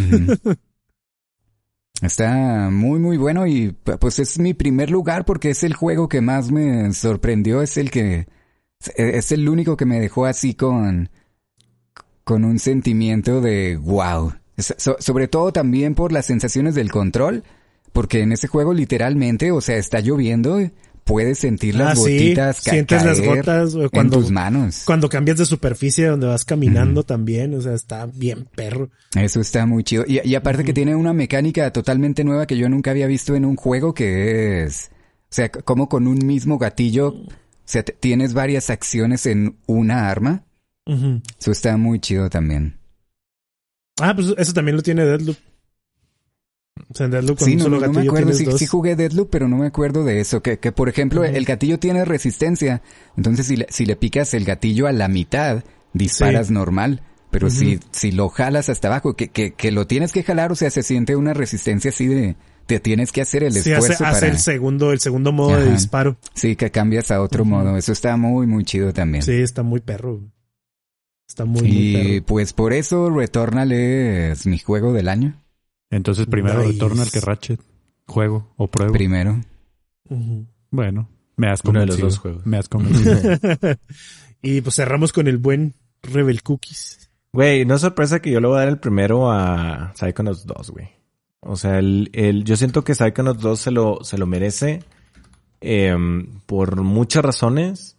Está muy bueno y pues es mi primer lugar porque es el juego que más me sorprendió. Es el único que me dejó así con un sentimiento de wow. Sobre todo también por las sensaciones del control, porque en ese juego literalmente, o sea, está lloviendo, puedes sentir las gotitas sientes las gotas en tus manos. Cuando cambias de superficie donde vas caminando también, o sea, está bien perro. Eso está muy chido. Y aparte que tiene una mecánica totalmente nueva que yo nunca había visto en un juego, que es, o sea, como con un mismo gatillo, o sea, tienes varias acciones en una arma. Eso está muy chido también. Pues eso también lo tiene Deathloop. O sea, en Deathloop con un solo gatillo. No me acuerdo, sí jugué Deathloop, pero no me acuerdo de eso. Que por ejemplo, el gatillo tiene resistencia. Entonces, si le picas el gatillo a la mitad, disparas normal. Pero si lo jalas hasta abajo, que lo tienes que jalar, o sea, se siente una resistencia así de... Te tienes que hacer el esfuerzo hace el segundo modo de disparo. Sí, que cambias a otro modo. Eso está muy chido también. Sí, está muy perro. Está muy perro. Y pues por eso Returnal es mi juego del año. Entonces primero Returnal que Ratchet. ¿Juego o pruebo? Primero. Bueno, me has convencido. Uno de los dos juegos. Me has convencido. Y pues cerramos con el buen Rebel Cookies. Güey, no es sorpresa que yo le voy a dar el primero a Psychonauts 2, güey. O sea, yo siento que Psychonauts 2 se lo merece por muchas razones.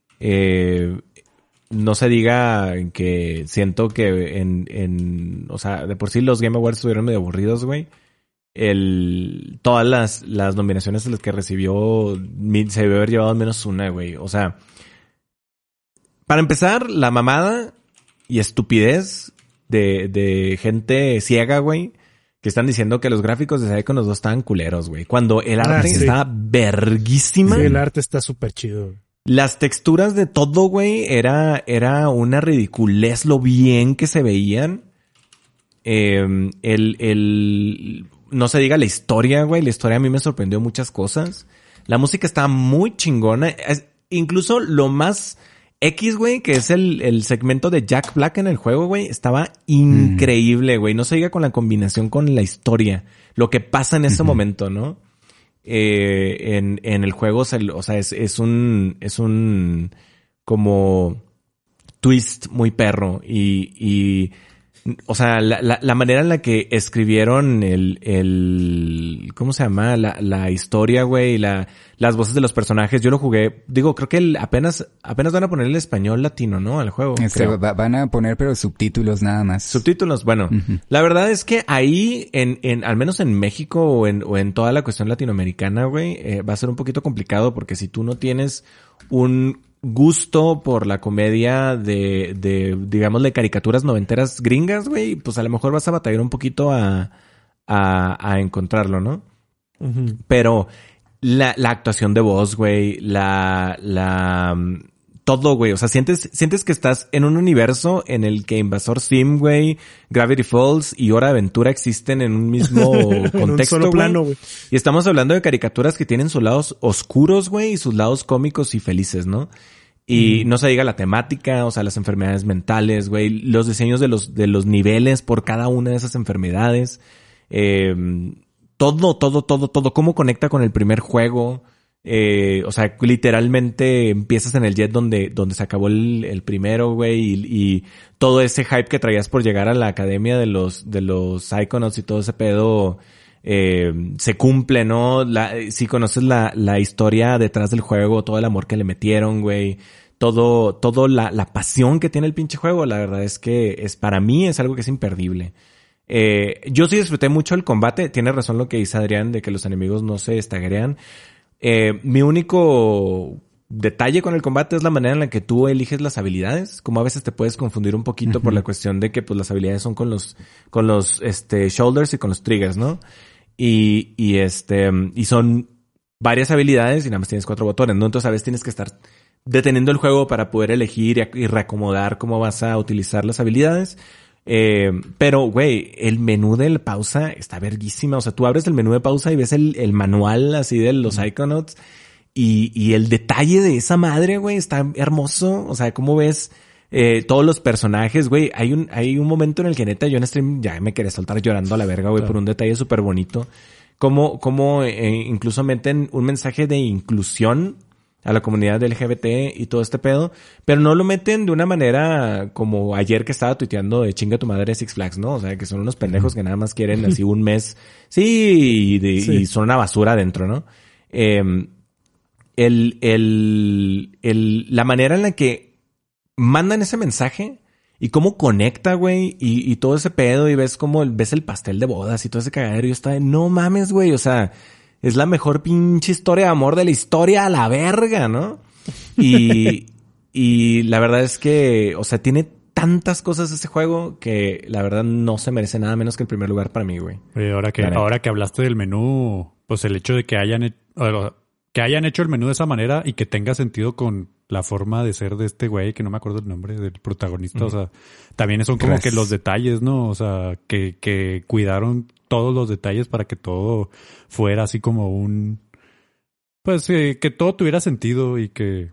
No se diga que siento que o sea, de por sí los Game Awards estuvieron medio aburridos, güey. Todas las nominaciones en las que recibió se debe haber llevado al menos una, güey. O sea, para empezar, la mamada y estupidez de gente ciega, güey, que están diciendo que los gráficos de Psychonauts 2 estaban culeros, güey. Cuando el arte está verguísima. Sí, el arte está súper chido. Las texturas de todo, güey, era una ridiculez lo bien que se veían. No se diga la historia, güey. La historia a mí me sorprendió muchas cosas. La música está muy chingona. Incluso lo más X, güey, que es el segmento de Jack Black en el juego, güey, estaba increíble, güey. No se diga con la combinación con la historia. Lo que pasa en ese momento, ¿no? En el juego, o sea, es un como twist muy perro y o sea, la manera en la que escribieron ¿cómo se llama? La historia, güey, las voces de los personajes. Yo lo jugué, digo, creo que apenas van a poner el español latino, ¿no? Al juego. Van a poner, pero subtítulos nada más. Subtítulos, bueno. La verdad es que ahí, al menos en México o en toda la cuestión latinoamericana, güey, va a ser un poquito complicado porque si tú no tienes un gusto por la comedia digamos, de caricaturas noventeras gringas, güey, pues a lo mejor vas a batallar un poquito a encontrarlo, ¿no? Pero la actuación de voz, güey, todo, güey, o sea, sientes que estás en un universo en el que Invasor Sim, güey, Gravity Falls y Hora de Aventura existen en un mismo contexto, en un solo plano, güey. Y estamos hablando de caricaturas que tienen sus lados oscuros, güey, y sus lados cómicos y felices, ¿no? Y no se diga la temática, o sea, las enfermedades mentales, güey, los diseños de los niveles por cada una de esas enfermedades, todo, cómo conecta con el primer juego. O sea, literalmente empiezas en el jet donde se acabó el primero, güey, y todo ese hype que traías por llegar a la academia de los Psychonauts y todo ese pedo se cumple, ¿no? Si conoces la historia detrás del juego, todo el amor que le metieron, güey, todo la pasión que tiene el pinche juego, la verdad es que para mí es algo que es imperdible. Yo sí disfruté mucho el combate. Tiene razón lo que dice Adrián de que los enemigos no se estaggerean. Mi único detalle con el combate es la manera en la que tú eliges las habilidades. Como a veces te puedes confundir un poquito por la cuestión de que pues las habilidades son con los shoulders y con los triggers, ¿no? Y son varias habilidades y nada más tienes 4 botones, ¿no? Entonces a veces tienes que estar deteniendo el juego para poder elegir y reacomodar cómo vas a utilizar las habilidades. Pero, güey, el menú de la pausa está verguísima. O sea, tú abres el menú de pausa y ves el manual así de los Psychonauts y el detalle de esa madre, güey, está hermoso. O sea, cómo ves todos los personajes, güey. Hay un momento en el que neta yo en stream ya me quería soltar llorando a la verga, güey, por un detalle súper bonito. Cómo incluso meten un mensaje de inclusión a la comunidad del LGBT y todo este pedo, pero no lo meten de una manera como ayer que estaba tuiteando de chinga tu madre Six Flags, ¿no? O sea, que son unos pendejos que nada más quieren así un mes, sí, y son una basura adentro, ¿no? La manera en la que mandan ese mensaje y cómo conecta, güey, y todo ese pedo, y ves el pastel de bodas y todo ese cagadero, y yo estaba, no mames, güey, o sea, es la mejor pinche historia de amor de la historia a la verga, ¿no? Y la verdad es que, o sea, tiene tantas cosas ese juego que la verdad no se merece nada menos que el primer lugar para mí, güey. Oye, ahora que hablaste del menú, pues el hecho de que hayan hecho el menú de esa manera y que tenga sentido con la forma de ser de este güey, que no me acuerdo el nombre del protagonista, o sea, también son como que los detalles, ¿no? O sea, que cuidaron todos los detalles para que todo fuera así como pues que todo tuviera sentido y que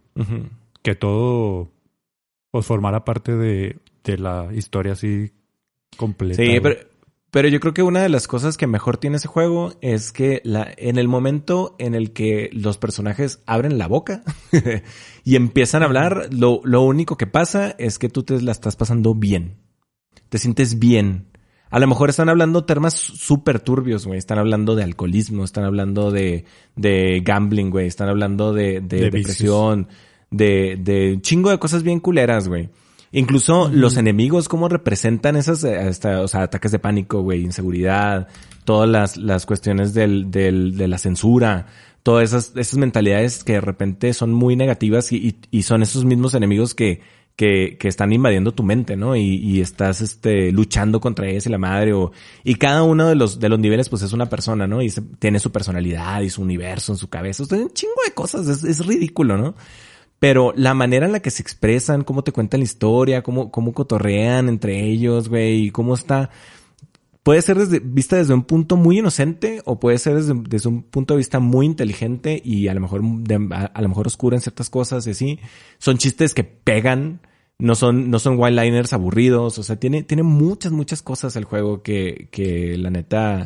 todo pues formara parte de la historia así completa. Sí, pero yo creo que una de las cosas que mejor tiene ese juego es que en el momento en el que los personajes abren la boca y empiezan a hablar, lo único que pasa es que tú te la estás pasando bien. Te sientes bien. A lo mejor están hablando temas súper turbios, güey. Están hablando de alcoholismo, están hablando de gambling, güey. Están hablando de depresión, de chingo de cosas bien culeras, güey. Incluso los enemigos, cómo representan esas, o sea, ataques de pánico, güey, inseguridad, todas las cuestiones de la censura, todas esas mentalidades que de repente son muy negativas y son esos mismos enemigos que están invadiendo tu mente, ¿no? Y estás luchando contra ellos y la madre, y cada uno de los niveles pues es una persona, ¿no? Y tiene su personalidad y su universo en su cabeza. O sea, un chingo de cosas, es ridículo, ¿no? Pero la manera en la que se expresan, cómo te cuentan la historia, cómo cotorrean entre ellos, güey, y cómo está, puede ser vista desde un punto muy inocente o puede ser desde un punto de vista muy inteligente y a lo mejor oscuro en ciertas cosas y así. Son chistes que pegan, no son one-liners aburridos, o sea, tiene muchas cosas el juego que la neta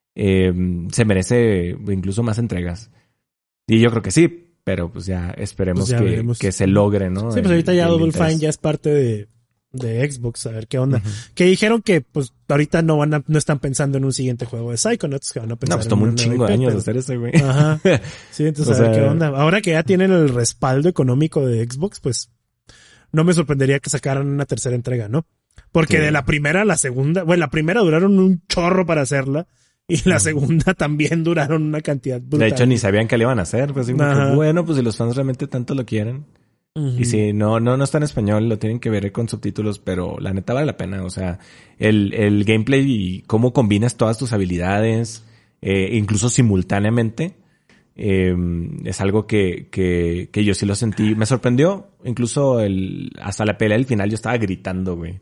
se merece incluso más entregas. Y yo creo que sí. Pero pues ya esperemos que se logre, ¿no? Sí, pues ahorita ya Double Fine ya es parte de Xbox, a ver qué onda. Que dijeron que pues ahorita no están pensando en un siguiente juego de Psychonauts, que van a pensar pues tomó un chingo de años hacer ese, güey. Ajá. Sí, entonces a ver qué onda. Ahora que ya tienen el respaldo económico de Xbox, pues no me sorprendería que sacaran una tercera entrega, ¿no? Porque de la primera a la segunda, bueno, la primera duraron un chorro para hacerla. Y la segunda también duraron una cantidad brutal. De hecho, ni sabían qué le iban a hacer. Pues, bueno, pues si los fans realmente tanto lo quieren. Y si no está en español, lo tienen que ver con subtítulos, pero la neta vale la pena. O sea, el gameplay y cómo combinas todas tus habilidades, incluso simultáneamente, es algo que yo sí lo sentí. Me sorprendió. Incluso hasta la pelea del final yo estaba gritando, güey.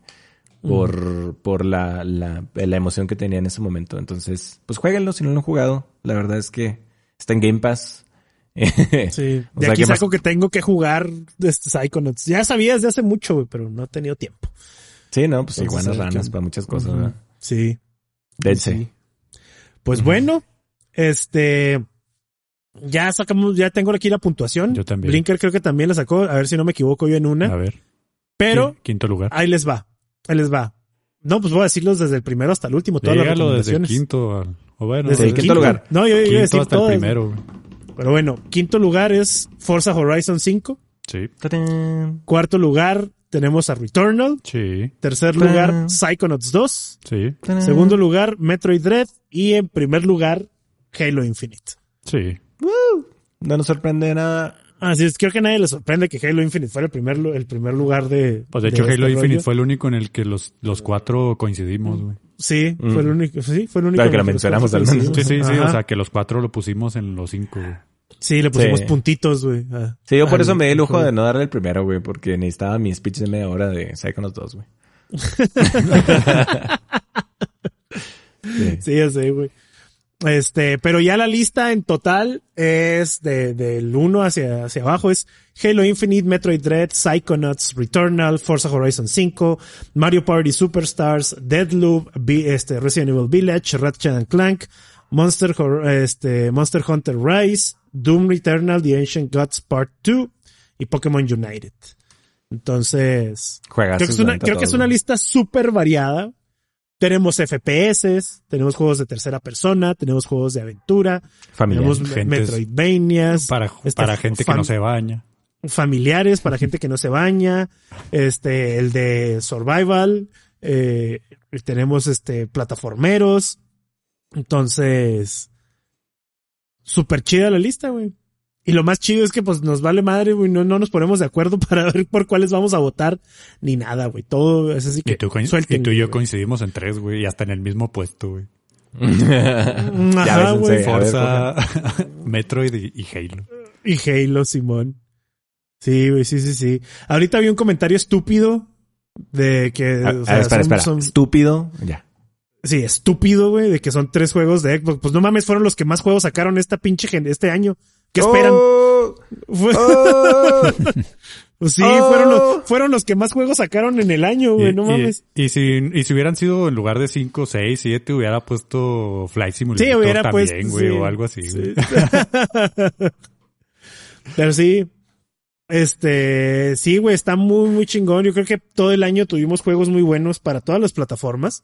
Por la emoción que tenía en ese momento. Entonces, pues jueguenlo si no lo han jugado. La verdad es que está en Game Pass. Sí. De aquí saco que tengo que jugar Psychonauts. Ya sabía desde hace mucho, güey, pero no he tenido tiempo. Sí, no, pues iguanas ranas para muchas cosas, ¿verdad? Sí. Dense. Sí. Pues bueno, Ya tengo aquí la puntuación. Yo también. Blinker creo que también la sacó, a ver si no me equivoco yo en una. A ver. Pero Quinto lugar. Ahí les va. No, pues voy a decirlos desde el primero hasta el último, todas las recomendaciones. Desde el quinto o bueno, desde el quinto lugar. No, yo iba a decir hasta todas. el primero. Pero bueno, quinto lugar es Forza Horizon 5. Sí. ¡Tarán! Cuarto lugar tenemos a Returnal. Sí. Tercer lugar, Psychonauts 2. Sí. ¡Tarán! Segundo lugar, Metroid Dread. Y en primer lugar, Halo Infinite. Sí. No nos sorprende nada. Así es, creo que a nadie le sorprende que Halo Infinite fuera el primer lugar de... Pues de hecho este Halo Infinite rollo. fue el único en el que los cuatro coincidimos, güey. Sí, fue el único. Sí, fue el único. Claro, que en lo el los mencionamos cuatro al menos. coincidimos. Sí, Ajá. o sea que los cuatro lo pusimos en los 5, güey. Sí, le pusimos Sí. puntitos, güey. Sí, yo por eso me di el lujo juego. de no darle el primero, güey, porque necesitaba mi speech de media hora de Psychonauts 2, güey. Sí. Sí, ya sé, güey. Pero ya la lista en total es del 1 hacia abajo es Halo Infinite, Metroid Dread, Psychonauts, Returnal, Forza Horizon 5, Mario Party Superstars, Deathloop, Resident Evil Village, Ratchet & Clank, Monster Hunter Rise, Doom Eternal, The Ancient Gods Part 2 y Pokémon United. Entonces, creo que es una lista súper variada. Tenemos FPS, tenemos juegos de tercera persona, tenemos juegos de aventura, tenemos Metroidvanias. Para gente que no se baña. Familiares, para gente que no se baña. El de Survival. Tenemos plataformeros. Entonces, súper chida la lista, güey. Y lo más chido es que pues nos vale madre, güey, no nos ponemos de acuerdo para ver por cuáles vamos a votar, ni nada, güey. Todo es así que y tú y yo coincidimos en 3, güey, y hasta en el mismo puesto, güey. Ajá, güey. Forza, Metroid y Halo. Y Halo, Simón. Sí, güey, sí. Ahorita había un comentario estúpido de que... espera. Estúpido, ya. Sí, estúpido, güey, de que son 3 juegos de Xbox. Pues no mames, fueron los que más juegos sacaron este año. ¿Qué esperan? Pues sí, fueron los que más juegos sacaron en el año, güey, no mames. Y si hubieran sido en lugar de 5, 6, 7, hubiera puesto Flight Simulator sí, hubiera también, güey, sí, o algo así, sí. güey. Pero sí, sí, güey, está muy, muy chingón. Yo creo que todo el año tuvimos juegos muy buenos para todas las plataformas.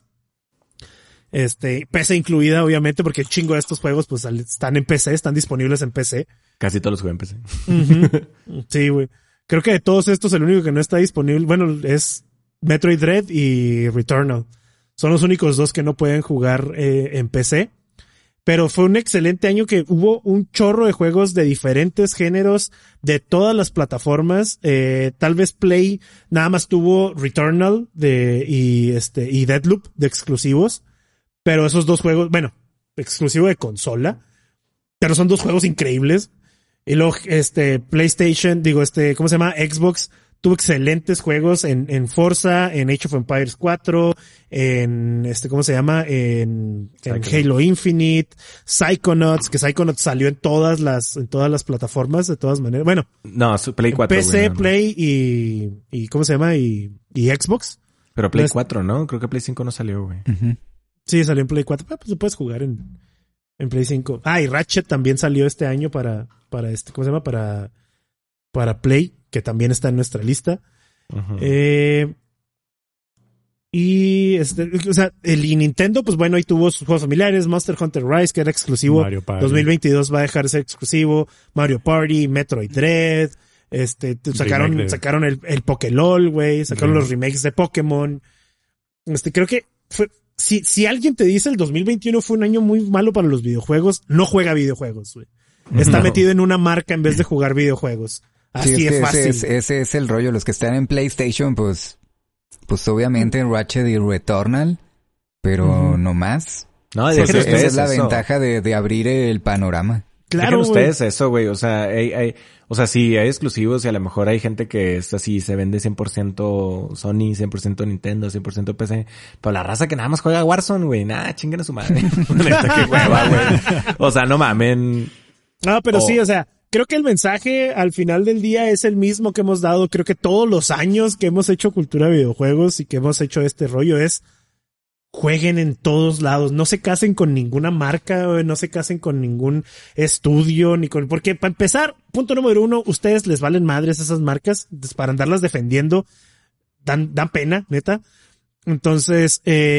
PC incluida, obviamente, porque el chingo de estos juegos, pues, están en PC, están disponibles en PC. Casi todos los juegos en PC. Uh-huh. Sí, güey. Creo que de todos estos, el único que no está disponible, bueno, es Metroid Dread y Returnal. Son los únicos 2 que no pueden jugar en PC. Pero fue un excelente año que hubo un chorro de juegos de diferentes géneros, de todas las plataformas. Tal vez Play nada más tuvo Returnal y Deathloop de exclusivos. Pero esos 2 juegos, bueno, exclusivo de consola, pero son 2 juegos increíbles. Y luego, PlayStation, ¿cómo se llama? Xbox tuvo excelentes juegos en Forza, en Age of Empires 4, en, ¿cómo se llama? En Halo Infinite, Psychonauts, que Psychonauts salió en todas las plataformas, de todas maneras. Bueno. No, Play 4. PC, güey, Play y ¿cómo se llama? Y Xbox. Pero Play 4, ¿no? Creo que Play 5 no salió, güey. Uh-huh. Sí, salió en Play 4. Pues lo puedes jugar en Play 5. Y Ratchet también salió este año para ¿cómo se llama? Para Play, que también está en nuestra lista. Uh-huh. El Nintendo, pues bueno, ahí tuvo sus juegos familiares, Monster Hunter Rise, que era exclusivo. Mario Party. 2022 va a dejar de ser exclusivo. Mario Party, Metroid Dread. Sacaron el Pokélol, güey. Sacaron los remakes de Pokémon. Creo que fue... Si alguien te dice el 2021 fue un año muy malo para los videojuegos, no juega videojuegos, güey. Está metido en una marca en vez de jugar videojuegos. Así sí, es fácil. Ese es el rollo. Los que están en PlayStation, pues obviamente Ratchet y Returnal, pero no más. No, esa es la ventaja de abrir el panorama. Claro, dejen ustedes eso, güey. O sea, sí, hay exclusivos y a lo mejor hay gente que es así, se vende 100% Sony, 100% Nintendo, 100% PC. Pero la raza que nada más juega Warzone, güey, nada, chinguen a su madre. Neta, qué hueva, güey. O sea, no mamen. No, pero sí, o sea, creo que el mensaje al final del día es el mismo que hemos dado. Creo que todos los años que hemos hecho cultura de videojuegos y que hemos hecho este rollo es jueguen en todos lados, no se casen con ninguna marca, güey, no se casen con ningún estudio, porque para empezar, punto número 1, ustedes les valen madres esas marcas, para andarlas defendiendo, dan pena, neta. Entonces,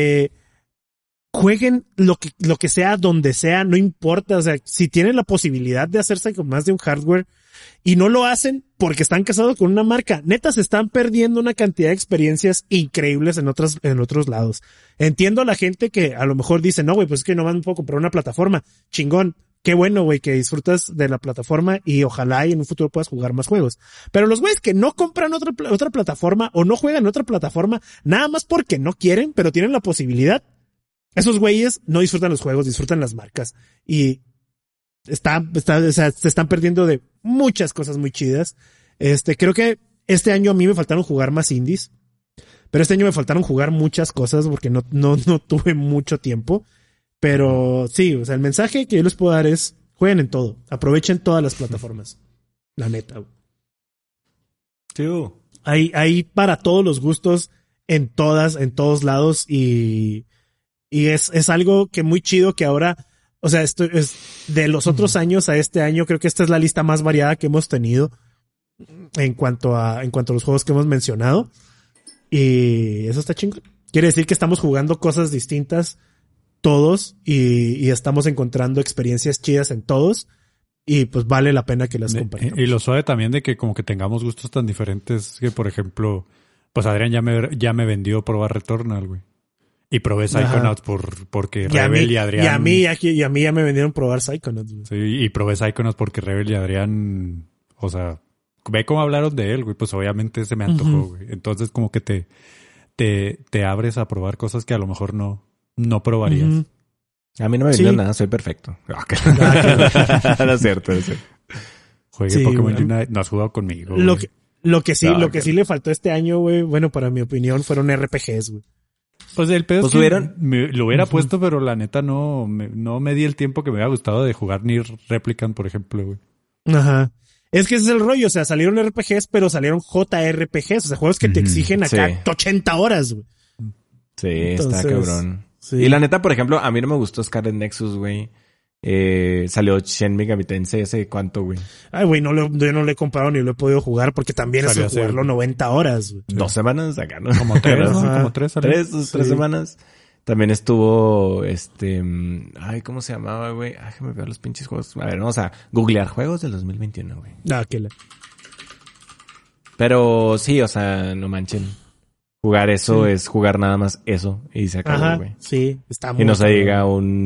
jueguen lo que sea, donde sea, no importa, o sea, si tienen la posibilidad de hacerse con más de un hardware y no lo hacen porque están casados con una marca, neta se están perdiendo una cantidad de experiencias increíbles en otros lados. Entiendo a la gente que a lo mejor dice, no güey, pues es que no me puedo comprar una plataforma, chingón, qué bueno güey que disfrutas de la plataforma y ojalá y en un futuro puedas jugar más juegos. Pero los güeyes que no compran otra plataforma o no juegan en otra plataforma nada más porque no quieren, pero tienen la posibilidad, esos güeyes no disfrutan los juegos, disfrutan las marcas y o sea, se están perdiendo de muchas cosas muy chidas. Creo que este año a mí me faltaron jugar más indies, pero este año me faltaron jugar muchas cosas porque no tuve mucho tiempo. Pero sí, o sea, el mensaje que yo les puedo dar es, jueguen en todo, aprovechen todas las plataformas. La neta. Sí. Hay para todos los gustos en todos lados y es algo que muy chido que ahora, o sea, esto es de los otros años a este año, creo que esta es la lista más variada que hemos tenido en cuanto a los juegos que hemos mencionado. Y eso está chingón. Quiere decir que estamos jugando cosas distintas todos y estamos encontrando experiencias chidas en todos y pues vale la pena que las compartamos. Y lo suave también de que como que tengamos gustos tan diferentes que, por ejemplo, pues Adrián ya me vendió probar Returnal, güey. Y probé Psychonauts porque Rebel y Adrián... Y a mí ya me vendieron probar Psychonauts, güey. Sí, y probé Psychonauts porque Rebel y Adrián... O sea, ve cómo hablaron de él, güey. Pues obviamente se me antojó, güey. Entonces como que te abres a probar cosas que a lo mejor no probarías. A mí no me vendió nada, soy perfecto. No es cierto, no es cierto. Juegue Pokémon Unite, no has jugado conmigo. Lo que sí le faltó este año, güey, bueno, para mi opinión, fueron RPGs, güey. Pues el pedo es que lo hubiera puesto, pero la neta no me di el tiempo que me hubiera gustado de jugar Nier Replicant, por ejemplo, güey. Ajá. Es que ese es el rollo, o sea, salieron RPGs, pero salieron JRPGs, o sea, juegos que te exigen acá 80 horas, güey. Sí, entonces, está cabrón. Sí. Y la neta, por ejemplo, a mí no me gustó Scarlet Nexus, güey. Salió Shin Megami Tensei ¿ese cuánto, güey? Ay, güey, yo no lo he comprado ni lo he podido jugar porque también es jugarlo 90 horas, güey. 2 semanas acá, ¿no? Como 3, ¿no? Como 3 semanas. También estuvo, ay, ¿cómo se llamaba, güey? Ay, déjame ver los pinches juegos. A ver, vamos a googlear juegos del 2021, güey. Pero sí, o sea, no manchen. Jugar eso es jugar nada más eso y se acabó, güey. Sí, está muy y no se diga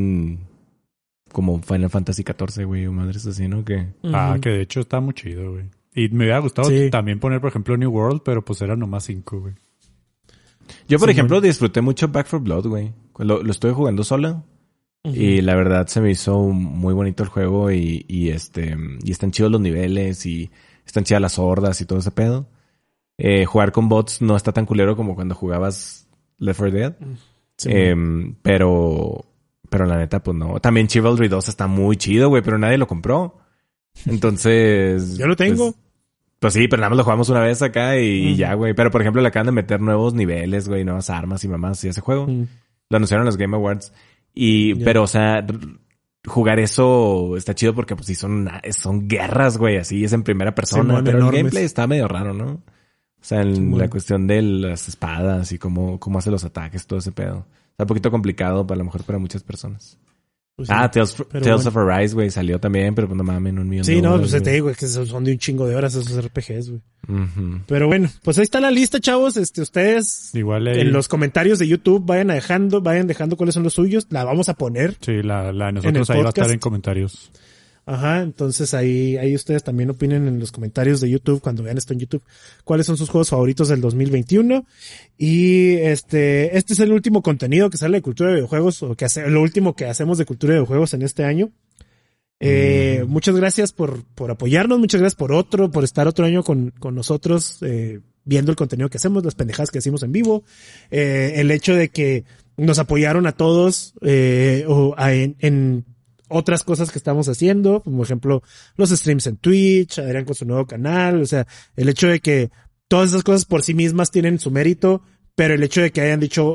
como Final Fantasy XIV, güey, o madres así, ¿no? Que que de hecho está muy chido, güey. Y me hubiera gustado también poner, por ejemplo, New World, pero pues eran nomás 5, güey. Yo, por ejemplo, disfruté mucho Back 4 Blood, güey. Lo estuve jugando solo. Y la verdad se me hizo muy bonito el juego y están chidos los niveles y están chidas las hordas y todo ese pedo. Jugar con bots no está tan culero como cuando jugabas Left 4 Dead. Sí, pero la neta, pues no. También Chivalry 2 está muy chido, güey, pero nadie lo compró. Entonces... Yo lo tengo. Pues sí, pero nada más lo jugamos una vez acá y ya, güey. Pero, por ejemplo, le acaban de meter nuevos niveles, güey, nuevas armas y mamás y ese juego. Lo anunciaron en los Game Awards. Pero, o sea, jugar eso está chido porque, pues sí, son guerras, güey, así es en primera persona. Pero el gameplay está medio raro, ¿no? O sea, la cuestión de las espadas y cómo hace los ataques, todo ese pedo. Está un poquito complicado, a lo mejor para muchas personas. Pues sí, Tales of Arise, güey, salió también, pero pues no mames, $1 millón. Sí, no, pues te digo, es que son de un chingo de horas esos RPGs, güey. Pero bueno, pues ahí está la lista, chavos. Ustedes igual en los comentarios de YouTube vayan dejando cuáles son los suyos. La vamos a poner. Sí, la de nosotros ahí va a estar en comentarios. Ajá, entonces ahí ustedes también opinen en los comentarios de YouTube cuando vean esto en YouTube cuáles son sus juegos favoritos del 2021 y este es el último contenido que sale de Cultura de Videojuegos o lo último que hacemos de Cultura de Videojuegos en este año. Muchas gracias por apoyarnos, muchas gracias por estar otro año con nosotros viendo el contenido que hacemos, las pendejadas que hacemos en vivo, el hecho de que nos apoyaron a todos en otras cosas que estamos haciendo, como por ejemplo los streams en Twitch, Adrián con su nuevo canal, o sea, el hecho de que todas esas cosas por sí mismas tienen su mérito, pero el hecho de que hayan dicho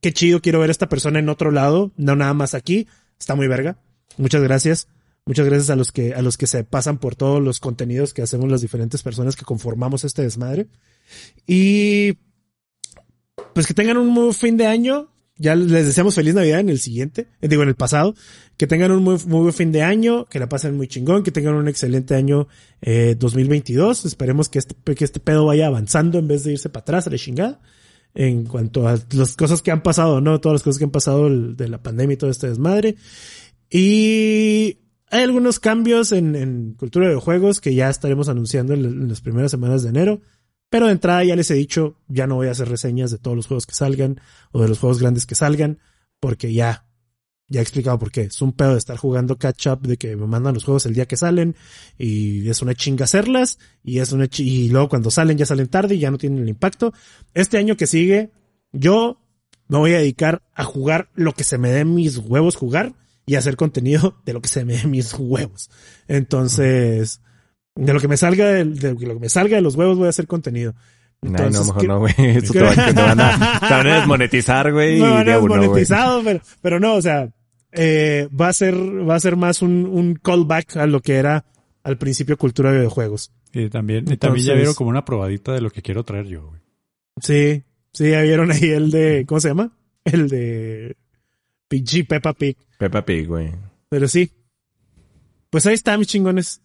qué chido, quiero ver a esta persona en otro lado, no nada más aquí. Está muy verga. Muchas gracias. Muchas gracias a los que se pasan por todos los contenidos que hacemos las diferentes personas que conformamos este desmadre. Y pues que tengan un muy buen fin de año. Ya les deseamos feliz Navidad en el siguiente, en el pasado. Que tengan un muy buen fin de año, que la pasen muy chingón, que tengan un excelente año 2022. Esperemos que este pedo vaya avanzando en vez de irse para atrás a la chingada. En cuanto a las cosas que han pasado, ¿no? Todas las cosas que han pasado de la pandemia y todo este desmadre. Y hay algunos cambios en cultura de videojuegos que ya estaremos anunciando en las primeras semanas de enero. Pero de entrada ya les he dicho, ya no voy a hacer reseñas de todos los juegos que salgan o de los juegos grandes que salgan, porque ya he explicado por qué. Es un pedo de estar jugando catch up, de que me mandan los juegos el día que salen y es una chinga hacerlas y luego cuando salen ya salen tarde y ya no tienen el impacto. Este año que sigue, yo me voy a dedicar a jugar lo que se me dé mis huevos jugar y a hacer contenido de lo que se me dé mis huevos. Entonces, de lo que me salga de los huevos voy a hacer contenido. Entonces, no, mejor no, güey. Te van a desmonetizar, güey. Me van a desmonetizado, pero no, o sea, va a ser más un callback a lo que era al principio cultura de videojuegos. Y también ya vieron como una probadita de lo que quiero traer yo, güey. Sí, ya vieron ahí el de, ¿cómo se llama? El de Peppa Pig. Peppa Pig, güey. Pero sí. Pues ahí está, mis chingones.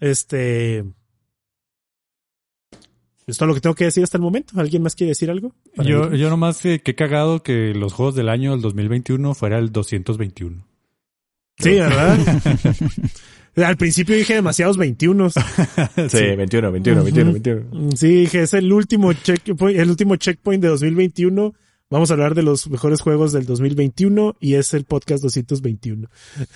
Es todo lo que tengo que decir hasta el momento. ¿Alguien más quiere decir algo? Yo nomás que he cagado que los juegos del año del 2021 fuera el 221. Sí, ¿verdad? Al principio dije demasiados 21. Sí, 21. Sí, dije, es el último checkpoint de 2021. Vamos a hablar de los mejores juegos del 2021 y es el podcast 221.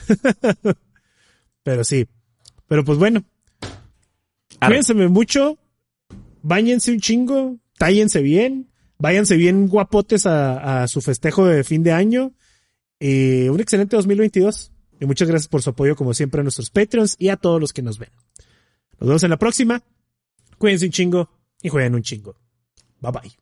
Pero sí. Pero pues bueno. Cuídense mucho. Báñense un chingo, tállense bien, váyanse bien guapotes a su festejo de fin de año. Un excelente 2022. Y muchas gracias por su apoyo, como siempre, a nuestros Patreons y a todos los que nos ven. Nos vemos en la próxima. Cuídense un chingo y jueguen un chingo. Bye bye.